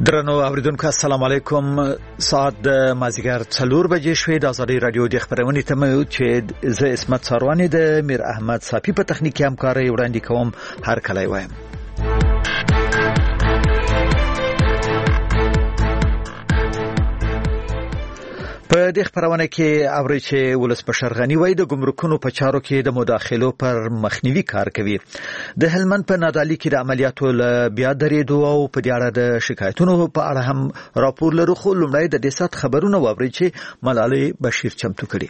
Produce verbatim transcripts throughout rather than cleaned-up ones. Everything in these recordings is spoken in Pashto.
درنو اوریدونکو السلام علیکم. ساعت د مازیګر څلور بجې شوې. د ازادي رادیو د خبرونې تمه چې زه اسمت ساروانی د میر احمد صافی په تخنیکی همکاري وړاندې کوم. هر کله وایم په دې خبرونه کې اوري چې ولسمشر غنی وای د ګمرکونو په چارو کې د مداخلو پر مخنیوي کار کوي. د هلمند په نادعلي کې د عملیاتو ل بیا درېدو او په دې اړه د شکایتونو په اړه هم راپور لرو. خو لومړی د دې سات خبرونه واوري چې ملالۍ بشیر چمتو کړي.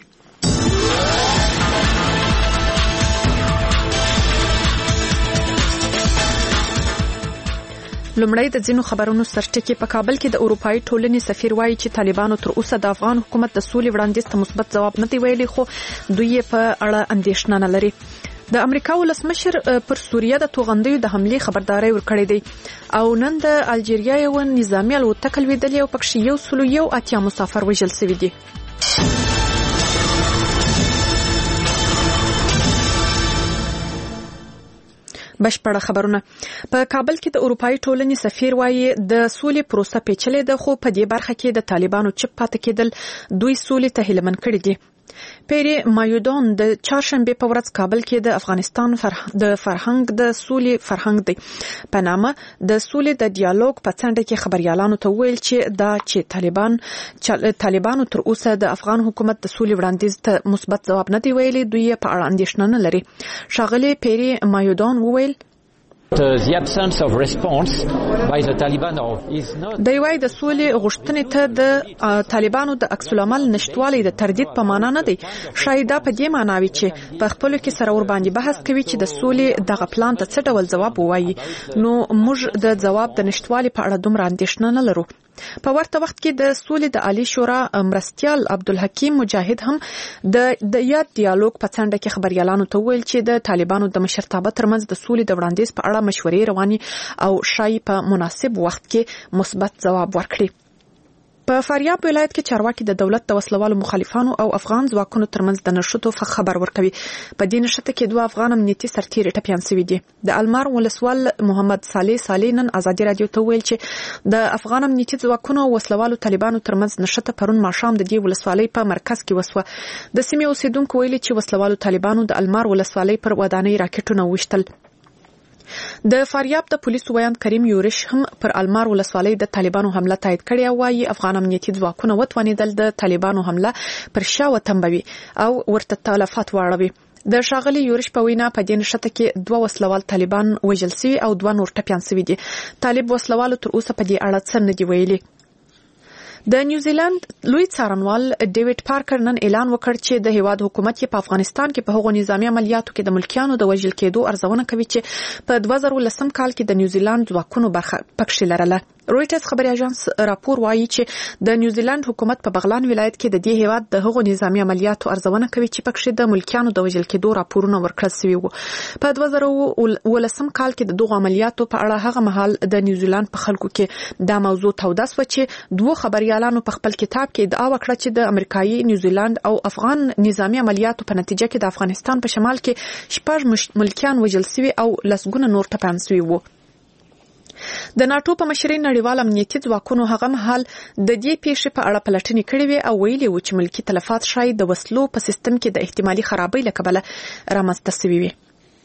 لومړی د ځینو خبرونو سرټکی. په کابل کې د اروپאי ټولنې سفیر وایي چې طالبانو تر اوسه د افغان حکومت د سولې وړاندیز ته مثبت ځواب نه دی ویلي، خو دوی په اړه اندېښنه نه لري. د امریکا ولسمشر پر سوریه د توغندیو د حمله خبرداري ورکړې ده او نن د الجیریا یو نظامی الوتکه لویدلې او پکې یو سلو یو اتیا مسافر وژل شوي دي. بشپړه خبرونه. په کابل کې د اروپאי ټولنې سفیر وایي د سولې پروسه پیچلې ده، خو په دې برخه کې د طالبانو چپ پاتې کېدل دوی سولې ته هیلمن کړي دي. پیری مایودون د چهارشنبه په ورځ کابل کې د افغانستان فرهنګ د فرهنګ د سولې فرهنګ دی په نامه د سولې د ډیالوګ په څنډه کې خبريالانو ته ویل چې دا چې طالبان چې طالبانو تر اوسه د افغان حکومت د سولې وړاندیز ته مثبت ځواب نه دی ویلي، دوی په اړه اندېښنه نه لري. ښاغلي پیری مایودون وویل The absence of response by the Taliban is not د یوای د سولې غوښتنې ته د طالبانو د عکس العمل نشټوالي د تردید په معنا نه دی. شاید په دې معنا وي چې په خپل کې سره ور باندې بحث کوي چې د سولې دغه پلان ته څه ډول ځواب وایي. نو موږ د ځواب د نشټوالي په اړه دومره اندېښنه نه لرو. په ورته وخت کې د سولې د عالی شورا مرستيال عبدالحکیم مجاهد هم د د یاد ډیالوګ په څنډه کې خبريالانو ته ویل چې د طالبانو د مشرتابه ترمنځ د سولې د وړاندیز په اړه مشورې رواني او شای په مناسب وخت کې مثبت ځواب ورکړي. په فاریاب ولایت کې چارواکي د دولت د وسلوالو مخالفانو او افغان ځواکونو ترمنځ د نشټو خبر ورکوي. په دې نشټه کې دوه افغان امنیتي سرتیري ټپيان شوي دي. د المار ولسوال محمد صالح سالینن ازادي رادیو ته ویل چې د افغان امنیتي ځواکونو او وسلوالو طالبانو ترمنځ نشټه پرون ماښام د دې ولسوالۍ په مرکز کې وسوه. د سیمې اوسیدونکو ویلي چې وسلوالو طالبانو د المار ولسوالۍ پر ودانۍ راکټونه وشتل. د فاریاب د پولیسو ویان کریم یورش هم پر المار ولسوالۍ د طالبانو حمله تایید کړې او وايي افغان امنیتي ځواکونه وتوانیدل د طالبانو حمله پر شا وتمبوي او ورته تلفات واړوي. د شاغلي یورش په وینا په دې نشته کې دوه وسلوال طالبان وژل شوي او دوه نور ټپيان شوي دي. طالب وسلوالو تر اوسه په دې اړه څه نه دی ویلي. د نیوزیلند لوی څارنوال ډیوډ پارکر نن اعلان وکړ چې د هیواد حکومت په افغانستان کې په هغو نظامی عملیاتو کې د ملکیانو د وژل کېدو ارزونه کوي چې په دوه زره ولسم کال کې د نیوزیلند ځواکونو برخه پکښې لرله. رويټرز خبري اژانس راپور وایي چې د نیوزیلند حکومت په بغلان ولایت کې د دې هیواد د هغو نظامی عملیاتو ارزونه کوي چې پکښې د ملکیانو د وژل کېدو راپورونه ورکړل شوي وو. په دوه زره ولسم کال کې د دغو عملیاتو په اړه هغه مهال د نیوزیلند په خلکو کې دا موضوع توده شوه چې دوه خبريالانو په خپل کتاب کې ادعا وکړه چې د امریکایي نیوزیلند او افغان نظامی عملیاتو په نتیجه کې د افغانستان په شمال کې شپږ ملکیان وژل شوي او لسګونه نور ټپيان شوي وو. د ناتو په مشرۍ نړیوال امنیتي ځواکونو هغه مهال د دې پیښې په اړه پلټنې کړې وې او ویلي و چې ملکی تلفات شاید د وسلو په سیستم کې د احتمالي خرابۍ له کبله رامنځته شوي وي.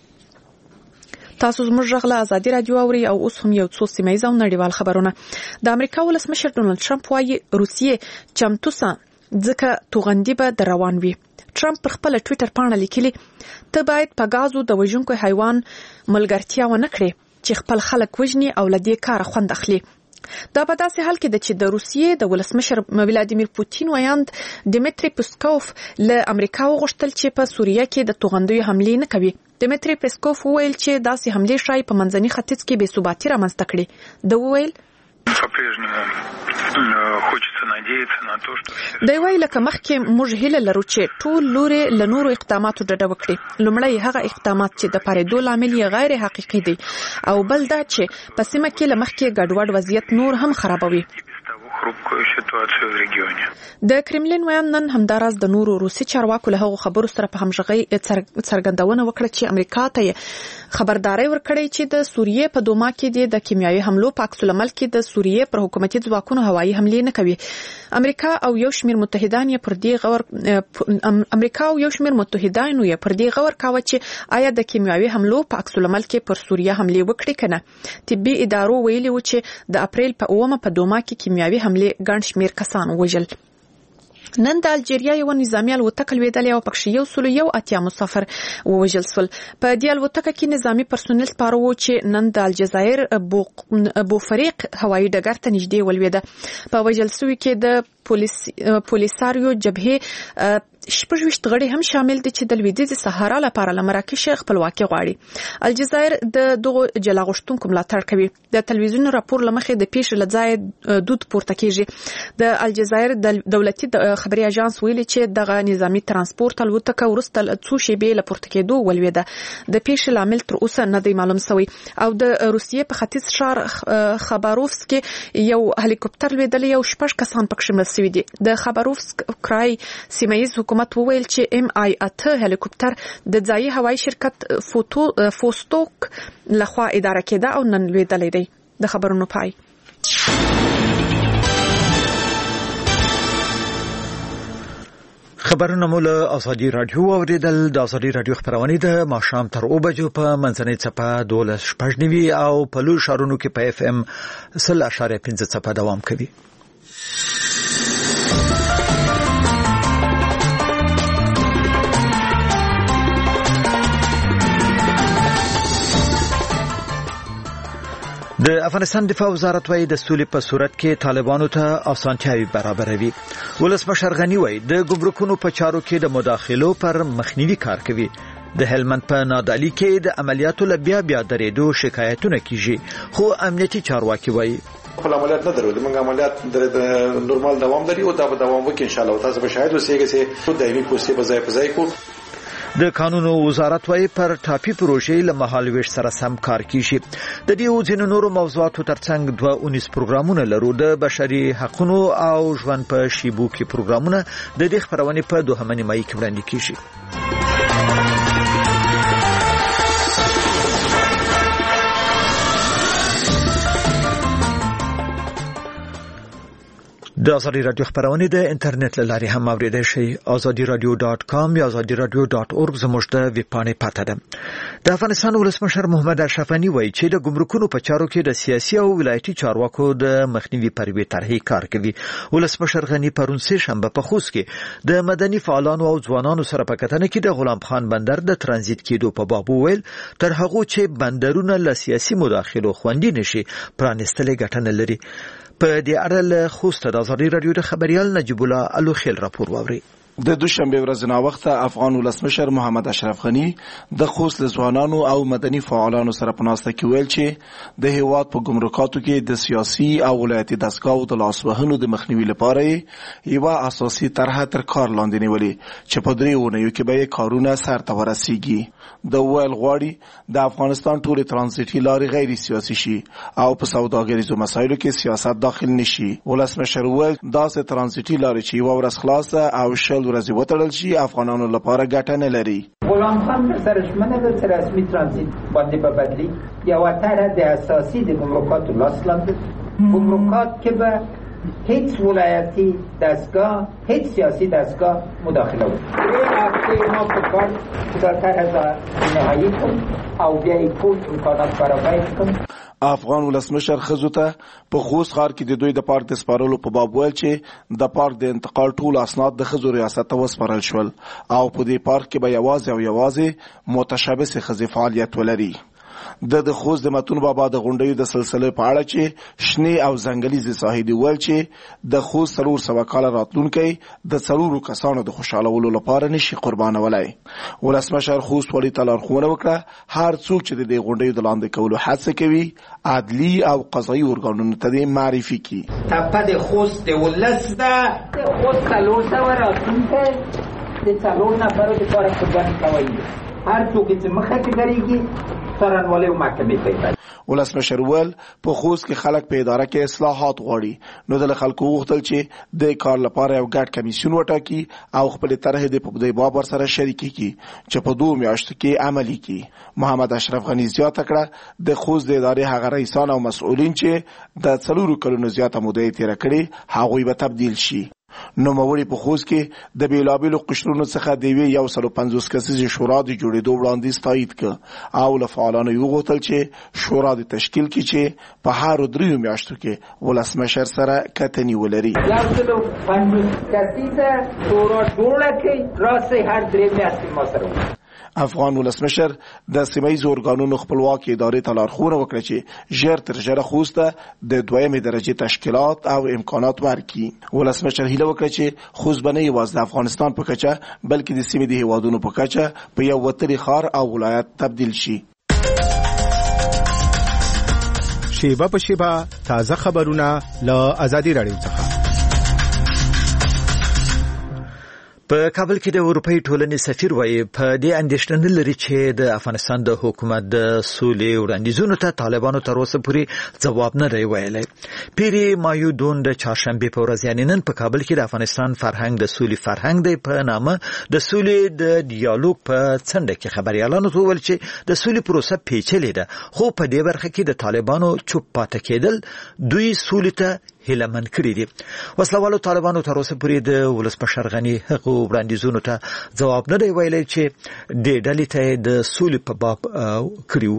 تاسو زموږ غږ له ازادي رادیو اوري او اوس هم یو څو سیمایي او نړیوال خبرونه. د امریکا ولسمشر ډونالد ټرمپ وايي روسیې چمتو سه ځکه توغندي به د روان وي. ټرمپ پر خپل ټوئیټر باندې لیکلي ته باید په غازو د وژونکو حیوان ملګرتیا ونه کړې چې خپل خلک وژني او لدې کار خوند اخلي. دا په داسې حال کې د چې د روسیې د ولسمشر ولادیمیر پوتین ویاند دیمیتری پسکوف له امریکا وغوښتل چې په سوریه کې د توغندیو حملې نه کوي. دیمیتری پسکوف وویل چې داسې حملې شای په منځني ختیځ کې بې ثباتي رامنځته کړي. د وویل دی وایي لکه مخکې موږ هیله لرو چې ټول لوري له نورو اقداماتو ډډه وکړي. لومړی هغه اقدامات چې د پارېدو لامل یې غیر حقیقي دي او بل دا چې په سیمه کې له مخکې ګډوډ وضعیت نور هم خرابوي. хрупкую ситуацию в регионе. د کرملین ویان نن همداراز د نورو روسي چارواکو له هغو خبرو سره په همغږۍ څرګندونه وکړه چې امریکا ته خبرداري ورکړې چې د سوریې په دوما کې د کیمیاوي حملو په عکس العمل کې د سوریې پر حکومتي ځواکونو هوایي حملې نه کوي. امریکا او یو شمېر متحدان یې پر دې غور امریکا او یو شمېر متحدان یې پر دې غور کاوه چې آیا د کیمیاوي حملو په عکس العمل کې پر سوریه حملې وکړي کنه. طبي ادارو ویلي و چې د اپریل په اومه په دوما کې کیمیاوي حملې ګڼ شمېر کسان وژل. نن د الجیریا یو نظامی الوتکه لویدلې او پکښې یو سلو یو اتیا مسافر ووژل شول. په دې الوتکه کې نظامی پرسونل سپاره وو چې نن د الجزایر بوفریق هوایي ډګر ته نږدې ولوېده. په وژل شوي کې د پولیس پولیساریو جبهې شپږ ویشت غړي هم شامل دي چې د لویدیځ صحرا لپاره له مراکش خپلواکي غواړي. الجزایر د دغو جلا غوښتونکو ملاتړ کوي. د تلویزیون راپور لمخې د پیښې له ځایه دود پورته کیږي. د الجزایر د دولتي خبري اژانس ویلي چې دغه نظامی ترانسپورت الوتکه وروسته څو شېبې له پورته کېدو ولوېده. د پیښې لامل تر اوسه نه دی معلوم شوی. او د روسیې په ختیځ ښار خباروفسک یو هلیکوپټر لویدلی او شپږ کسان پکښې مړه شوي دي. د خباروفسک کرای سیمه ییز حکومت وویل چې ام آی اته هلیکوپټر د ځایي هوایي شرکت فوتو فوستوک لخوا اداره کېده او نن لویدلی دی. د خبرونو پای. خبرونه مو له ازادي رادیو اوریدل. د ازادي رادیو خبرونه د ماښام تر اوه بجو په منځنۍ څپه دولس شپږ نوي او په لوی ښارونو کې په اف ام سل اشاریه پنځه څپه دوام کوي. د افغانستان دفاع وزارت وايي د سولې په صورت کې طالبانو ته اسانتیاوي برابروي. ولسمشر غنی وايي د ګمرکونو په چارو کې د مداخلو پر مخنیوي کار کوي. د هلمند په نادعلي کې د عملیاتو لبیا بیا درېدو شکایتونه کیږي، خو امنیتي چارواکي وايي خپل عملیات نه درو. موږ عملیات د نورمال دوام لري او دا به دوام وکړي ان شاء الله. تاسو به شاهد اوسئ چې دایمي پوسټې په ځای په ځای کو. د قانون وزارت وايي پر ټاپي پروژې له مهالويش سره سم کار کیږي. د دې او ځینو نورو موضوعاتو ترڅنګ دوه اونیس پروګرامونه لرو. د بشري حقوقو او ژوند په شیبو کې پروګرامونه د دې خبرونه په دوهمه نیمایي کې وړاندې کیږي. د ازادي رادیو خبرونه د انټرنیټ له لارې هم اوریدای شئ. azadi radio dot com یا azadi radio dot org زموږ د ویب پاڼې پته ده. د افغانستان ولسمشر محمد اشرف غنی وایي چې د ګمرکونو په چارو کې د سیاسي او ولایتي چارواکو د مخنیوي پر وی طرحې کار کوي. ولسمشر غنی پرون سه شنبه په خوست کې د مدني فعالانو او ځوانانو سره په کتنه کې د غلام خان بندر د ترانزیت کېدو په باب ویل تر هغه چې بندرونه له سیاسي مداخلو خوندي نشي پرانستلې ګټنه لري. په دې اړه له خوست د ازادي رادیو د خبريال نجیب الله الوخیل راپور واوري. د دوشنبه ورځ نا وخت افغان ولسمشر محمد اشرف غنی د خوست ځوانانو او مدني فعالانو سره په ناسته کې ویل چې د هیواد په ګمرکاتو کې د سیاسي او ولایتي دستګاو د لاسوهنو د مخنیوي لپاره یو اساسي طرح تر کار لاندې نیولې چې په درې ونیو کې به کارونه سر ته ورسیږي. د ویل غواړي د افغانستان ټول ترانزیتي لارې غیر سیاسي شي او په سوداګریزو مسایلو کې سیاست داخل نشي. ولسمشر ویل داسې ترانزیتي لارې چې یو ورځ خلاصه او شل ورځې وتړل شي افغانانو لپاره ګټه نه لري. غلام خان سرش منه د رسمي ترانزیت باندې په بدلی یو طرح د اساسي د ګمرکات لاس لاندې ګمرکات کې به هیڅ ولایتي دستگاه هیڅ سیاسي دستگاه مداخله وکړي. هفته ما په کار دا طرح نهایی کن او بیا یې ټول امکانات برابر کړم. افغان ولسمشر خزو ته په خوست ښار کې د دوی د پارک د سپارلو په باب ویل چې د پارک د انتقال ټول اسناد د خزو ریاست ته وسپارل شول او په دې پارک کې به یوازې او یوازې متشابه خزې فعالیت ولري. د د خوست د متون بابا د غونډیو د سلسله په اړه چې شنه او ځنګلي ساحې دی ول چې د خوست ضرور سوا کال راتلونکي د ضرورو کسانو د خوشالولو لپاره نشي قربانولای. ولسمشر خوست ولې تلارخونه وکړه هر څوک چې د غونډیو د لاندې کولو هڅه کوي عدلی او قضایي ارګانونو ته معرفي کړي. تپه د خوست د ولسته د خوست څلور سوه راتلونکي د څلور نفرو لپاره قرباني کوي. هر څوک چې مخه کې درېږي څارنوالۍ او محکمې ته ولسمشر ویل په خوست کې خلک په اداره کې اصلاحات غواړي نو د خلکو وغوښتل چې د کار لپاره یو ګډ کمیسیون وټاکي او خپل طرح د په دې باب سره شریک کړي چې په دوه میاشتو کې عملي کړي. محمد اشرف غنی زیاته کړه د خوست د ادارې هغه رئیسان او مسؤلین چې د څلورو کلونو زیاته موده تیر کړي هغوی به تبدیل شي. نو موري په خوست کې د بیلابیلو قشرونو څخه د وی یو سل پنځوس کسیزه شورا د جوړېدو وړاندیز تایید کړ او له فعالانو یو غوښتل چې شورا د تشکیل کې چې په هر دریو میاشتو کې ولسمشر سره کتنی ولري. یو سل پنځوس کسیزه شورا جوړه کړي راسي هر درې میاشتې ما سره. افغان ولسمشر د سیمایي ارګانونو خپلواکي ادارې ته لارښوونه وکړه چې ژر تر ژره خوست د دویمې درجه تشکیلات او امکانات ورکړي. ولسمشر هیله وکړه چې خوست به نه یوازې د افغانستان په کچه بلکې د سیمې د هیوادونو په کچه په یو وتري ښار او ولایت تبدیل شي. شیبه په شیبه تازه خبرونه له آزادي رادیو څخه. په کابل کې د اروپאי ټولنې سفیر وایي په دې اندېښنه لري چې د افغانستان د حکومت د سولې وړاندیزونو ته طالبانو تر اوسه پورې جواب نه دی ویلی. پیری مایودون د چهارشنبه په ورځ یعنی نن په کابل کې د افغانستان فرهنګ د سولې فرهنګ دی په نامه د سولې د ډیالوګ په څنډه کې خبريالانو ته ویل چې د سولې پروسه پیچلې ده خو په دې برخه کې د طالبانو چوپ پاتې کېدل دوی سولې ته هیلمن کړی دي. وسلوالو طالبانو تر اوسه پورې د ولسمشر غنی حقوق وړاندیزونو ته جواب نه دی ویلی چې د ډلې ته د سولې په باب کړیو.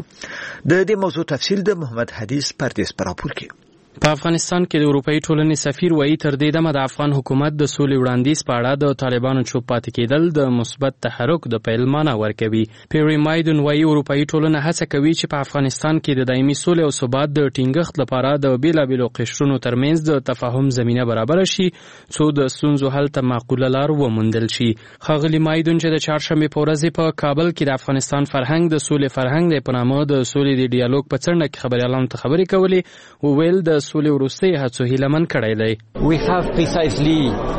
د دې موضوع تفصیل د محمد حدیث پردیس پر راپور کې. په افغانستان کې د اروپאי ټولنې سفیر وایي تر دې دمه د افغان حکومت د سولې وړاندیز په اړه د طالبانو چوپ پاتې کېدل د مثبت تحرک د پیل معنی ورکوي. پیری مایدون وایي اروپאי ټولنه هڅه کوي چې په افغانستان کې د دایمي سولې او ثبات د ټینګښت لپاره د بیلابیلو قشرونو ترمنځ د تفاهم زمینه برابر شي څو د ستونزو حل ته معقوله لار وموندل شي. ښاغلي مایدون چې د چهارشنبه په ورځ په کابل کې د افغانستان فرهنګ د سولې فرهنګ د په نامه د سولې د ډیالوګ په څنډه کې خبريالانو ته خبرې کولې او ویل د سولې وروستۍ هڅو هیلمن کړی دی. We have precisely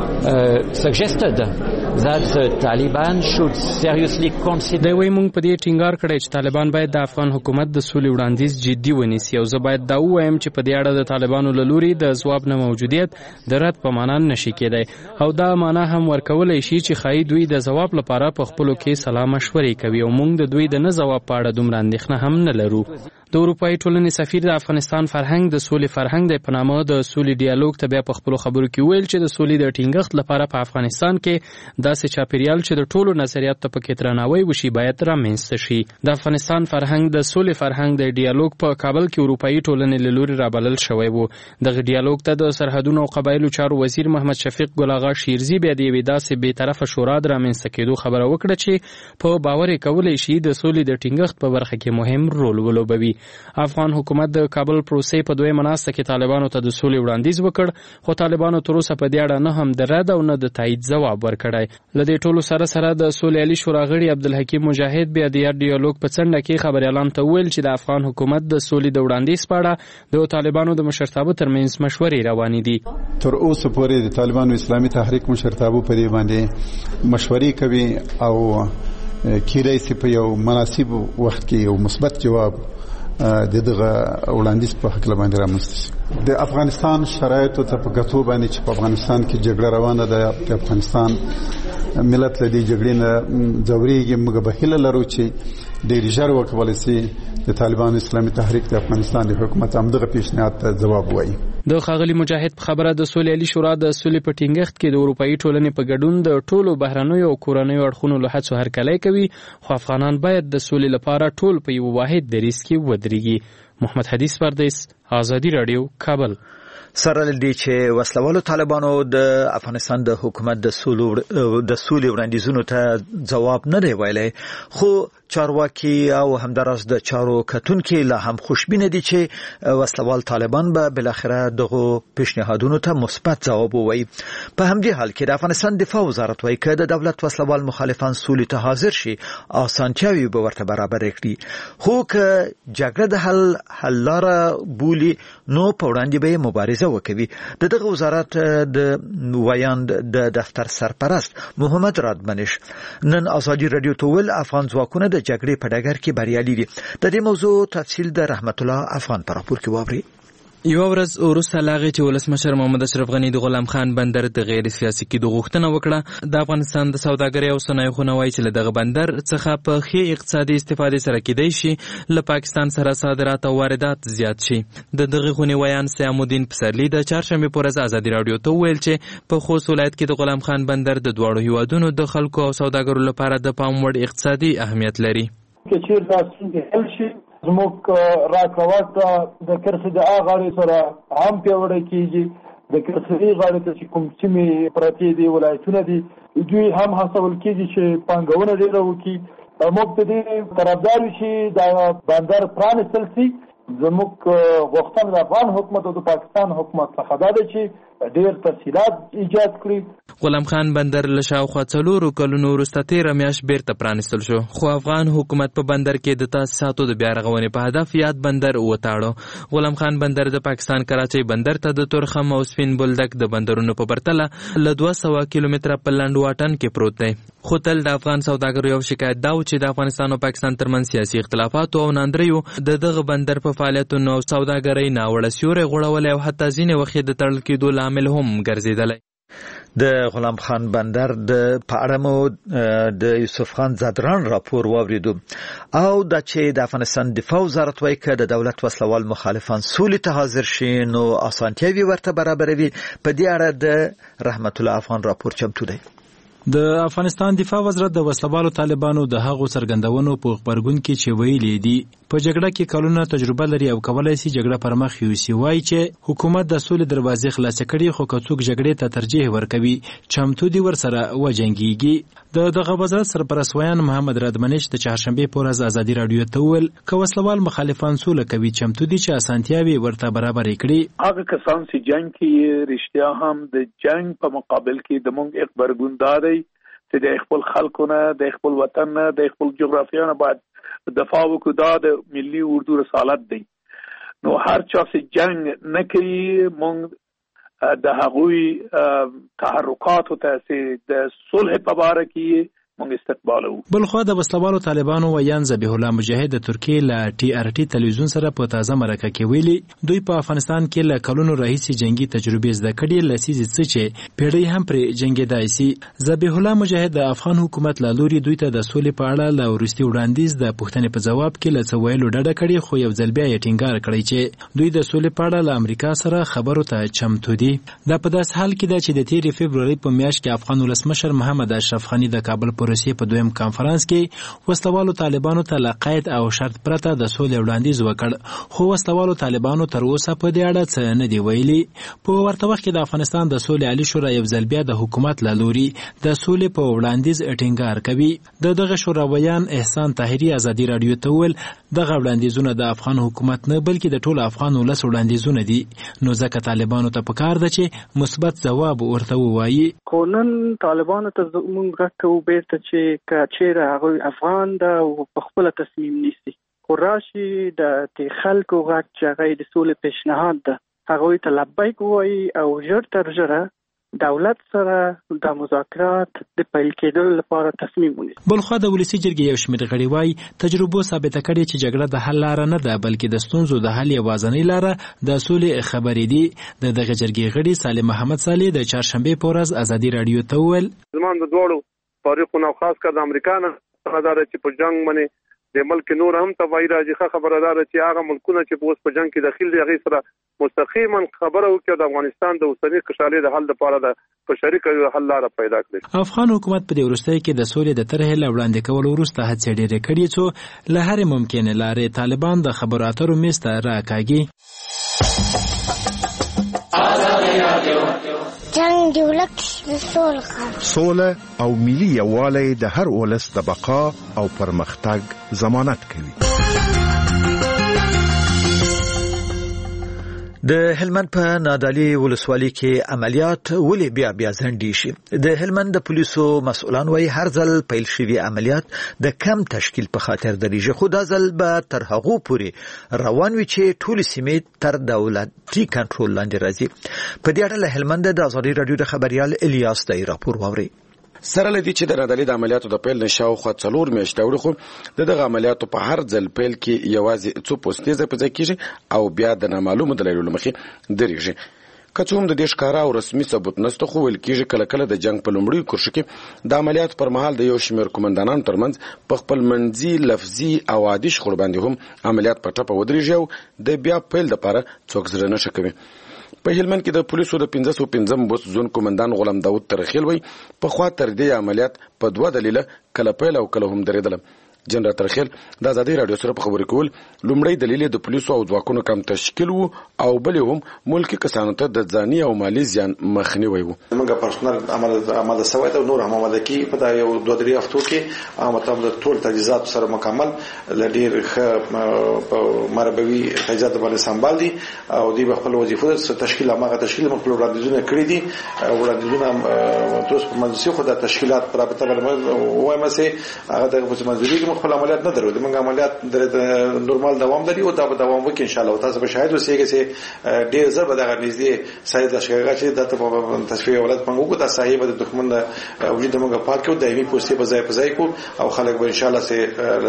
uh, suggested that the Taliban should seriously consider. دا وایي موږ په دې ټینګار کړی چې طالبان باید د افغان حکومت د سولې وړاندیز جدي ونیسي او زه باید دا ووایم چې په دې اړه د طالبانو له لوري د ځواب نه موجودیت د رد په معنا نشي کېدی او دا معنا هم ورکولی شي چې ښایي دوی د ځواب لپاره په خپلو کې سلا مشورې کوي او موږ د دوی د نه ځواب په اړه دومره اندېښنه هم نه لرو. د اروپאי ټولنې سفیر د افغانستان فرهنګ د سولې فرهنګ د په نامه د سولې ډیالوګ ته بیا په خپلو خبرو کې ویل چې د سولې د ټینګښت لپاره په افغانستان کې داسې چاپیریال چې د ټولو نظریاتو ته پکې درناوی وشي باید رامنځته شي. د افغانستان فرهنګ د سولې فرهنګ د ډیالوګ په کابل کې اروپאי ټولنې له لوري رابلل شوی و. دغه ډیالوګ ته د سرحدونو او قبایلو چارو وزیر محمد شفیق ګل آغا شیرزي بیا د یوې داسې بېطرفه شورا د رامنځته کېدو خبره وکړه چې په باور یې کولی شي د سولې د ټینګښت په برخه کې مهم رول ولوبوي. افغان حکومت د کابل پروسې په دویمه ناسته کې طالبانو ته د سولې وړاندیز وکړ خو طالبانو تر اوسه په دې اړه نه هم د رد او نه د تایید ځواب ورکړی. له دې ټولو سره سره د سولې علي شورا غړي عبدالحکیم مجاهد بیا د ډیالوګ په څنډه کې خبريالانو ته ویل چې د افغان حکومت د سولې د وړاندیز په اړه د طالبانو د مشرتابه ترمنځ مشورې روانې دي. تر اوسه پورې د طالبانو اسلامي تحریک مشرتابه په دې باندې مشورې کوي او کېدای شي په یو مناسب وخت کې یو مثبت جواب د دغه وړاندیز په حق باندې رامنځته شي. د افغانستان شرایطو ته په کتو باندې چې په افغانستان کې جګړه روانه ده د افغانستان ملت له دې جګړې نه ځورېږي موږ به هیله لرو چې ډېر ژر وکولی شي د طالبان اسلامي تحریک د افغانستان د حکومت همدغه پیشنهاد ته ځواب ووایي. د ښاغلي مجاهد په خبره د سولې علي شورا د سولې په ټینګښت کې د اروپאי ټولنې په ګډون د ټولو بهرنیو او کورنیو اړخونو له هڅو هرکلی کوي خو افغانان باید د سولې لپاره ټول په یو واحد دریځ کې ودرېږي. محمد حدیث پردیس، آزادي رادیو، کابل. سره لدې چې وسلوالو طالبانو د افغانستان د حکومت د سولې د سولې وړاندیزونو ته جواب نه دی ویلی خو چارواکي او همداراز د چارو کتونکو لا هم خوشبینه دي چې وسلوال طالبان به بل اخره دغه پیشنهادونو ته مثبت جواب ووایي. په همدې حال کې د افغانستان دفاع وزارت وايي چې د دولت وسلوال مخالفان سولې ته حاضر شي اسانتیاوي به ورته برابر کړي، خو که جګړه د حل حل لاره بولي نو په وړاندې به مبارزه وکوي. د دغه وزارت د ویاند د دفتر سرپرست محمد رادمنش نن ازادي رادیو ته ویل افغان ځواکونه د جګړې په ډګر کې بریالي دي. د دې موضوع تفصیل د رحمت الله افغان په راپور کې واوري. یو ورځ وروسته لاغې چې ولسمشر محمد اشرف غنی د غلام خان بندر د غیر سیاسي کېدو غوښتنه وکړه، د افغانستان د سوداګرۍ او صنایعو خونه وایي چې له دغه بندر څخه په ښې اقتصادي استفادې سره کېدای شي له پاکستان سره صادرات او واردات زیات شي. د دغه خونې ویان سیام الدین پسرلی د چهارشنبې په ورځ ازادي رادیو ته وویل چې په خوست ولایت کې د غلام خان بندر د دواړو هیوادونو د خلکو او سوداګرو لپاره د پام وړ اقتصادي اهمیت لري. که چیرته څنګه حل شي زموږ راکړه د کرسي د اغاړې سره هم پیوړی کیږي. د کرسي غاړې ته چې کوم سیمې پرتې دي ولایتونه دي دوی هم هڅول کیږي چې پانګونه ډیره وکړي. موږ په دې طرفدار یو چې دا بندر پرانیستل شي. زموږ غوښتنه د افغان حکومت او د پاکستان حکومت څخه ده چې ډیر تفصیلات ایجاد کړي. غلام خان بندر له شاوخوا څلورو کلونو وروسته تېره میاشت بیرته پرانیستل شو، خو افغان حکومت په بندر کې د تاسیساتو د بیا رغونې په هدف یاد بندر وتاړو. غلام خان بندر د پاکستان کراچۍ بندر ته د تورخم او سپین بولدک د بندرونو په پرتله له دوه سوه کیلومتره په لنډ واټن کې پروت دی. خو تل د افغان سوداګرو یو شکایت دا و چې د افغانستان او پاکستان ترمنځ سیاسي اختلافات او ناندریو د دغه بندر په فعالیتونو او سوداګرۍ ناوړه سیوری غوړولی او حتی ځینې وخت د تړل کېدو لامل هم ګرځېدلی. د غلام خان بندر د په اړه مو د یوسف خان زادران راپور واوریدو او دا چې د افغانستان دفاع وزارت وايي چې د دولت وسلوال مخالفان سولې ته حاضر شي نو اسانتیاوي ورته برابروي. په دې اړه د رحمت الله افغان راپور چمتو دی. د افغانستان دفاع وزارت د وسلوالو طالبانو د هغو څرګندونو په خبرګون کې چې ویلي دي په جګړه کې کلونه تجربه لري او کولای شي جګړه پر مخ یوسي. وایي چې حکومت د سولې دروازې خلاص کړي خو که څوک جګړې ته ترجیح ورکوي چمتو دي ورسره وجنګيږي. د دغه وزارت سرپرست ویان محمد رادمنش د چهارشنبې په ورځ ازادي رادیو ته وویل که وسلوال مخالفان سوله کوي چمتو دي چې اسانتیاوي ورته برابر کړي. هغه کسان چې جنگ کې رښتیا هم د جنگ په مقابل کې د مونږ خبرګون داري چې د خپل خلکونه د خپل وطن نه د خپل جغرافیه نه باید دفاع وکړو. دا د ملي اردو رسالت دی. نو هر چا چې جنگ نه کوي مونږ د هغوی تحرکاتو ته چې د صلح په باره کې مونږ استقبال وو. بلخوا د وسلوالو طالبانو ویان ذبیح الله مجاهد د ترکیې له ټي ار ټي تلویزیون سره په تازه مرکه کې ویلي دوی په افغانستان کې له کلونو راهیسې جنگي تجربې زده کړې لسیزې څه چې پیړۍ هم پرې جنګېدای سي. ذبیح الله مجاهد د افغان حکومت له لوري دوی ته د سولې په اړه له وروستي وړاندیز د پوښتنې په ځواب کې له څه ویلو ډډه کړې خو یو ځل بیا یې ټینګار کړی چې دوی د سولې په اړه له امریکا سره خبرو ته چمتو دي. دا په داس حال کې ده چې د تیرې فبروري په میاشت کې افغان ولسمشر محمد اشرف غنی د کابل په روسیې په دویم کانفرنس کې وسلوالو طالبانو ته له قید او شرط پرته د سولې وړاندیز وکړ خو وسلوالو طالبانو تر اوسه په دې اړه څه نه دی ویلي. په ورته وخت کې د افغانستان د سولې عالی شورا یو ځل بیا د حکومت له لوري د سولې په وړاندیز ټینګار کوي. د دغه شورا ویان احسان طاهري ازادي رادیو ته ویل دغه وړاندیزونه د افغان حکومت نه بلکې د ټول افغان ولس وړاندیزونه دي نو ځکه طالبانو ته پکار ده چې مثبت ځواب ورته ووایي. قانون طالبانو ته موږ غواړو بیرته چې چیرې هغه افغان ده او په خپل تصمیم نیسي خو راشي د خلکو غږ چې هغه د سولې پیشنهاد ده هغه ته لبیک وایي او ژر تر ژره دولت سره د مذاکرات د پیل کېدو لپاره تصمیم ونیسي. بلخوا د ولسی جرګې یو شمېر غړي وایي تجربو ثابته کړې چې جګړه د حل لاره نه ده بلکې د ستونزو د حل یوازینۍ لاره د سولې خبرې دي. د دغه جرګې غړي سالم محمد صالح د چهارشنبې په ورځ ازادي رادیو ته وویل زموږ د دوړو فارقونه خاص کر د امریکا نه خبردار چې په جنگ باندې د ملک نور هم توای راځي خبردار چې هغه ملکونه چې په اوس په جنگ کې داخل دي هغه سره مستقیما خبره وکړي د افغانستان د اوسنۍ کشالې د حل لپاره د په شریک حل لاره پیدا کړي. افغان حکومت په دې وروستۍ کې د سولې د طرحې له وړاندې کولو وروسته هڅې ډېرې کړې څو له هرې ممکنې لارې طالبان د خبرو اترو میز ته راکاږي. جنگ دی ولک سول خان سوله او ملي یووالی د هر ولس د بقا او پرمختګ ضمانت کوي. د هلمند په نادعلي ولسوالۍ کې عملیات ولې بیا بیا ځنډي شي. د هلمند د پولیسو مسؤلان وايي هر ځل پیل شوي عملیات د کم تشکیل په خاطر درېږي، خو دا ځل به تر هغو پورې روان وي چې ټولې سیمې تر دولتي کنټرول لاندې راځي. په دې اړه له هلمند د ازادي راډیو د خبريال الیاس دای راپور واوري. سره لدی چې د نادعلي د عملیاتو د پیل نشاو خو څلور میاشتې وړي، خو د دغه عملیاتو په هر ځل پیل کې یوازې څو پوستې ځپځ کیږي او بیا د نامعلومو دلایلو مخې درېږي. که څوم د دې ښکارا او رسمي ثبوت نشته، خو ویل کیږي کله کله د جنگ په لومړي کورس کې د عملیاتو پر مهال د یو شمېر قومندانانو ترمنځ په خپل منځي لفظي او عادي شخړو باندې هم عملیات په ټپه ودرېږي او د بیا پیل لپاره څوک زړه نشي کوي. په هلمند کې د پولیسو د پنځه سوه پنځم بوس زون قومندان غلام داود ترخیل وی په خوا تر دې عملیات په دوه دلیله کله پیل او کله هم درېدل. جنرال ترخیل د ازادي راډیو سره په خبرو کول لومړی دلیل د پولیسو او ځواکونو کم تشکیل وو او بل هم ملکی کسانو ته د ځاني او مالی زیان مخنیوي وو. موږ پرسونل عمل عمل سوي او نور هم عمل کې په دا یو دوه درې هفتو کې عامه د ټول تجهیزات سره مکمل لډیر خ مربوي تجهیزات باندې سمبال دي او دوی خپل وظیفه سره تشکیل هغه تشکیل موږ وړاندیزونه کړی دي. وړاندیزونه تاسو په منځي خو د تشکیلات پر رابطه باندې وایم چې هغه د منځري خپل عملیات نه درو. موږ عملیات د نورمال دوام لري او دا به دوام وکړي ان شاء الله. تاسو به شاهد اوسئ چې ډیر زر به د نږدې سید لشکرګه چې د په تصفیه ولادت منغو د صاحب د دښمن وجود موږ پاک او دایمي پوسټي په ځای په ځای کو او خلک به ان شاء الله سه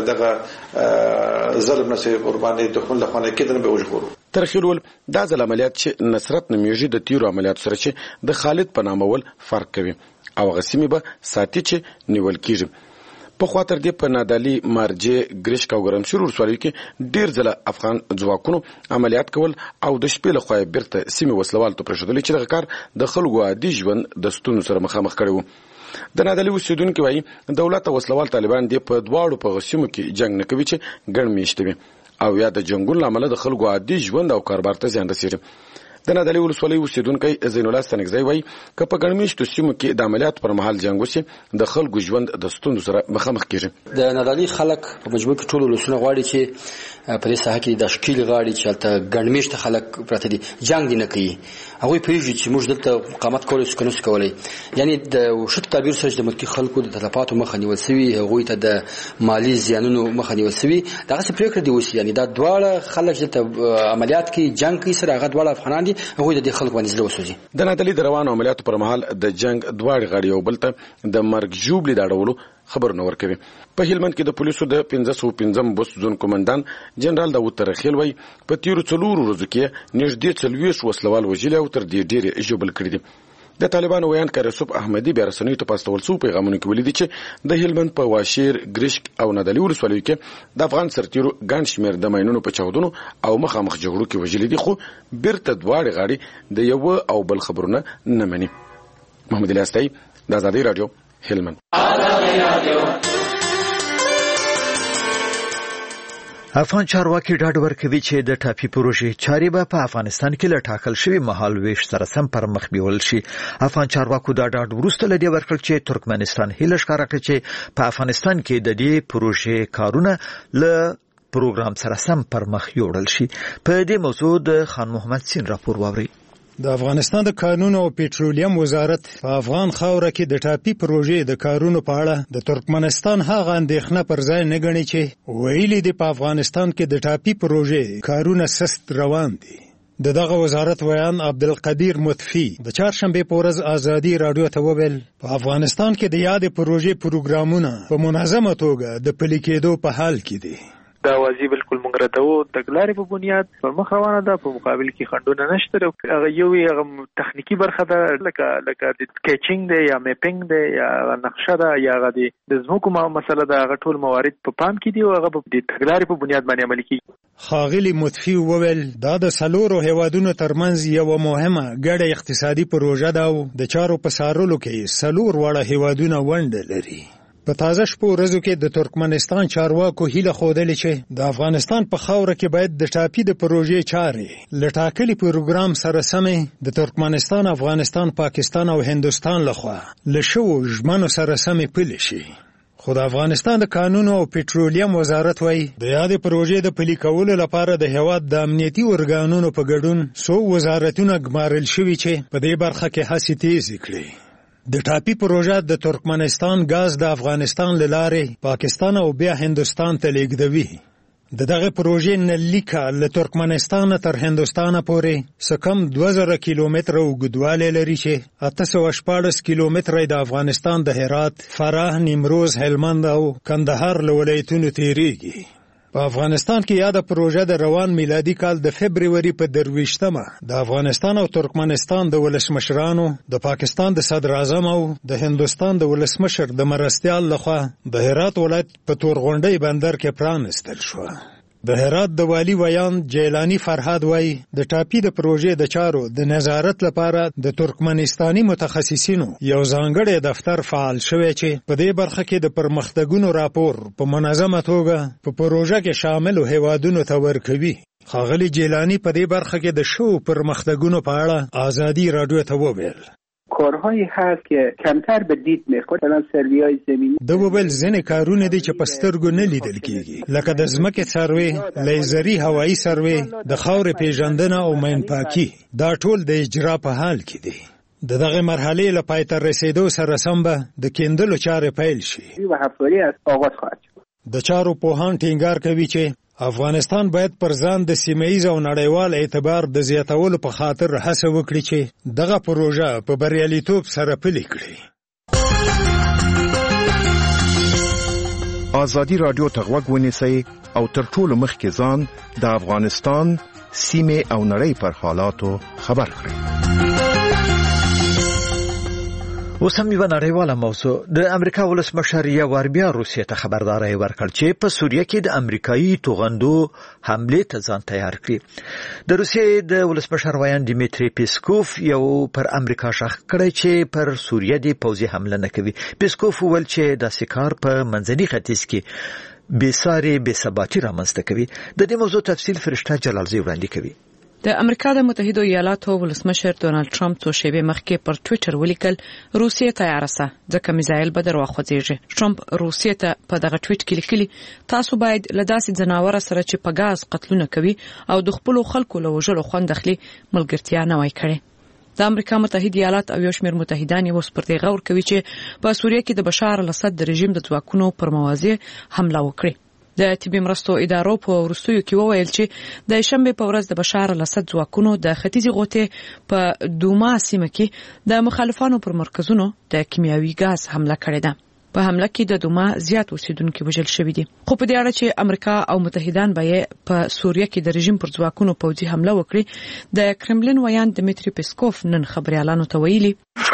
دغه ظلم نه سه قرباني دښمن له خانه کېدل به وژغورو. ترخیل دا ځل عملیات چې نصرت نمیږي د تیرو عملیات سره چې د خالد په نامه ول فرق کوي او غسیمه به ساتي چې نیول کیږي. په خاطر دې په نادعلي مارجه ګریشک او ګرمشور ولسوالۍ کې ډیر ځله افغان ځواکونو عملیات کول او د شپې له خوا بیرته سیمه وسلوال ته پرېښودل چې دغه کار د خلکو عادي ژوند د ستونزو سره مخامخ کړي وو. د نادعلي اوسیدونکو وايي دولت او وسلوال طالبان دې په دواړو په غسیمو کې جنگ نه کوي چې ګڼ میشته وي او یا د جنگونو لامل د خلکو عادي ژوند او کاروبار ته زیان رسیږي. د نادعلي ولسوالۍ اوسیدونکی زین الله ستنګزی وایي که په ګڼمیشتو سیمو کې د عملیات پر مهال جنګ وشي د خلکو ژوند د ستونزو سره مخامخ کیږي. د نادعلي خلک په مجموع کې ټول ولسونه غواړي چې په دې ساحه کې د شکیل غاړي چې البته ګڼمیشت خلک پراته دي جنگ دي نه کوي. هغه پیږي چې موږ دلته مقاومت کولای شو کنه کولای یعنی د وشت تعبیر سره د ملکی خلکو د تلفاتو مخه نیول سوي هغه ته د مالی زیانونو مخه نیول سوي دغه څه پریکړه دی وسی یعنی دا دواړه خلک د عملیات کې جنگ کوي سره هغه دواړه افغانان دي هغه د خلکو باندې زړه وسوځي. د نادعلي د روانو عملیاتو پر مهال د جنگ دواړه غړي او بل ته د مرګ جوړ لیداړولو خبرونه ورکوي. په هلمند کې د پولیسو د پنځه سوه پنځم بوس زون قومندان جنرال داود ترخیل وایي په تیرو څلورو ورځو کې نږدې څلوېښت وسلوال وژلي او تر دې ډېرې ژوبل کړي دي. د طالبانو ویان کار یوسف احمدي بیا رسنیو ته پاستول څو پیغامونه کې ولیدي چې د هلمند په واشیر ګریشک او نادعلي ولسوالیو کې د افغان سرتیرو ګڼ شمېر د ماینونو په چاودنو او مخامخ جګړو کې وژلي دي، خو بیرته دواړه غاړې د یو او بل خبرونه نه مني. محمد الیاس تای د ازادي راډیو هلمند. افغان چارواکي ډاډ ورکوي چې د ټاپي پروژې چارې به په افغانستان کې له ټاکل شوي مهال ویش سره سم پر مخ بیول شي. افغان چارواکو دا ډاډ وروسته له دې ورکړ چې ترکمنستان هیله ښکاره کړه چې په افغانستان کې د دې پروژې کارونه له پروګرام سره سم پر مخ یوړل شي. په دې موضوع د خان محمد سین راپور واوري. د افغانستان د کانونو او پېټرولیم وزارت په افغان خاوره کې د ټاپي پروژې د کارونو په اړه د ترکمنستان هغه اندېښنه پر ځای نه ګڼي چې ویلي دي په افغانستان کې د ټاپي پروژې کارونه سست روان دي. د دغه وزارت ویان عبدالقدیر مطفی د چهارشنبې په ورځ ازادي راډیو ته وویل په افغانستان کې د یادې پروژې پروګرامونه په منظمه توګه د پلي کېدو په حال کې دي. دا واضح بالکل مونږ راته و د ګلارې په بنیاد پر مخ روانه ده، په مقابل کې خنډونه نشته. هغه یو هغه تخنیکی برخه ده لکه لکه د سکیچینګ دی یا میپینګ دی یا نقشه ده یا هغه د زموږ کومه مسله ده، هغه ټول موارد په پام کې دي او هغه د ګلارې په بنیاد باندې عملي کیږي. ښاغلي مطفی وویل دا د څلورو هیوادونو ترمنځ یوه مهمه ګډه اقتصادي پروژه ده او د چارو په څارلو کې څلور واړه هیوادونه ونډه لري. په تازه شپو ورځو کې د ترکمنستان چارواکو هیله ښودلې چې د افغانستان په خاوره کې باید د ټاپي د پروژې چارې له ټاکلي پروګرام سره سمې د ترکمنستان، افغانستان، پاکستان او هندوستان لخوا له شوو ژمنو سره سمې پلي شي. خو د افغانستان د کانونو او پټرولیم وزارت وایي د یادې پروژې د پلي کولو لپاره د هیواد د امنیتي ارګانونو په ګډون څو وزارتونه ګمارل شوي چې په دې برخه کې هڅې تیزې کړي. د ټاپي پروژه د ترکمنستان غاز د افغانستان له لارې پاکستان او بیا هندوستان ته لیږدوي. د دغه پروژې نلیکه له ترکمنستان تر هندوستان پورې څه کم دوه زره کیلومتره اوږدوالی لري چې اته سوه شپاړس کیلومتره د افغانستان د هرات، فراه، نیمروز، هلمند او کندهار له ولایتونو تیریږي. په افغانستان کې یاده پروژه د روان میلادي کال د فبروري په درویشتمه د افغانستان او ترکمنستان د ولسمشرانو، د پاکستان د صدر اعظم او د هندوستان د ولسمشر د مرستیال لخوا د هرات ولایت په تورغونډۍ بندر کې پرانستل شو. د هرات د والی ویان جیلانی فرهاد وای د ټاپي د پروژې د چارو د نظارت لپاره د ترکمنستاني متخصصینو یو ځانګړی دفتر فعال شوی چې په دې برخه کې د پرمختګونو راپور په منظمه توګه په پروژه کې شامل هیوادونو ته ورکوي. ښاغلي جیلانی په دې برخه کې د شو پرمختګونو په اړه آزادی رادیو ته وویل کارهایی هست که کمتر به دید میخورد، مثلا سروی‌های زمینی. د وبل ځینې کارونه دي چې په سترګو نه لیدل کیږي، لکه د ځمکې سروې، لیزري هوایي سروې، د خاورې پیژندنه او ماینپاکي. دا ټول د اجرا په حال کې دي. د دغه مرحلې له پای ته رسیدو سره سم به د کیندلو چارې پیل شي. و همکاری از آغاز خواهد شد. د چارو پوهان ټینګار کوي چې افغانستان باید پر ځان د سیمه‌ایز او نړیوال اعتبار د زیاتولو په خاطر هڅه وکړي چې دغه پروژه په بریالیتوب سره پلي کړي. ازادي رادیو ته غوږ ونیسئ او تر ټولو مخکې ځان د افغانستان سیمه او نړۍ پر حالاتو خبر کړئ. اوس هم یوه نړیواله موضوع. د امریکا ولسمشر یو وار بیا روسیې ته خبرداری ورکړ چې په سوریه کې د امریکایي توغندو حملې ته ځان تیار کړي. د روسیې د ولسمشر ویان دیمیتری پیسکوف یو پر امریکا شخ کړی چې پر سوریه د پوځي حمله نه کوي. پیسکوف وویل چې داسې کار په منځني ختیځ کې بېساري بېثباتي رامنځته کوي. د دې موضوع تفصیل فرشته جلالزی وړاندې کوي. د امریکا د متحده ایالاتو ولسمشر ډونالد ټرمپ څو شېبې مخکې پر ټوئیټر ولیکل روسیې تیار سه ځکه میزایل به درو خوځيږي. ټرمپ روسیې ته په دغه ټوئیټ کې لیکلي تاسو باید له داسې ځناور سره چې په غاز قتلونه کوي او د خپل خلکو له وژلو خوند اخلي ملګرتیا نه وای کړي. د امریکا متحده ایالات او یو شمېر متحدان یې اوس پر دې غور کوي چې په سوریه کې د بشار الاسد د رژیم د ځواکونو پر موازی حمله وکړي. د طبي مرستو ادارو په وروستیو کې وویل چې د شنبه په ورځ د بشار الاسد ځواکونو د ختیځي غوټې په دوما سیمه کې د مخالفانو پر مرکزونو د کیمیاوي غاز حمله کړې ده. په حمله کې د دوما زیات اوسیدونکو وژل شوي دي. خو په دې اړه چې امریکا او متحدان به په سوریه کې د رژیم پر ځواکونو پوځي حمله وکړي، د کرملین ویان دمیتری پیسکوف نن خبريالانو ته ویلي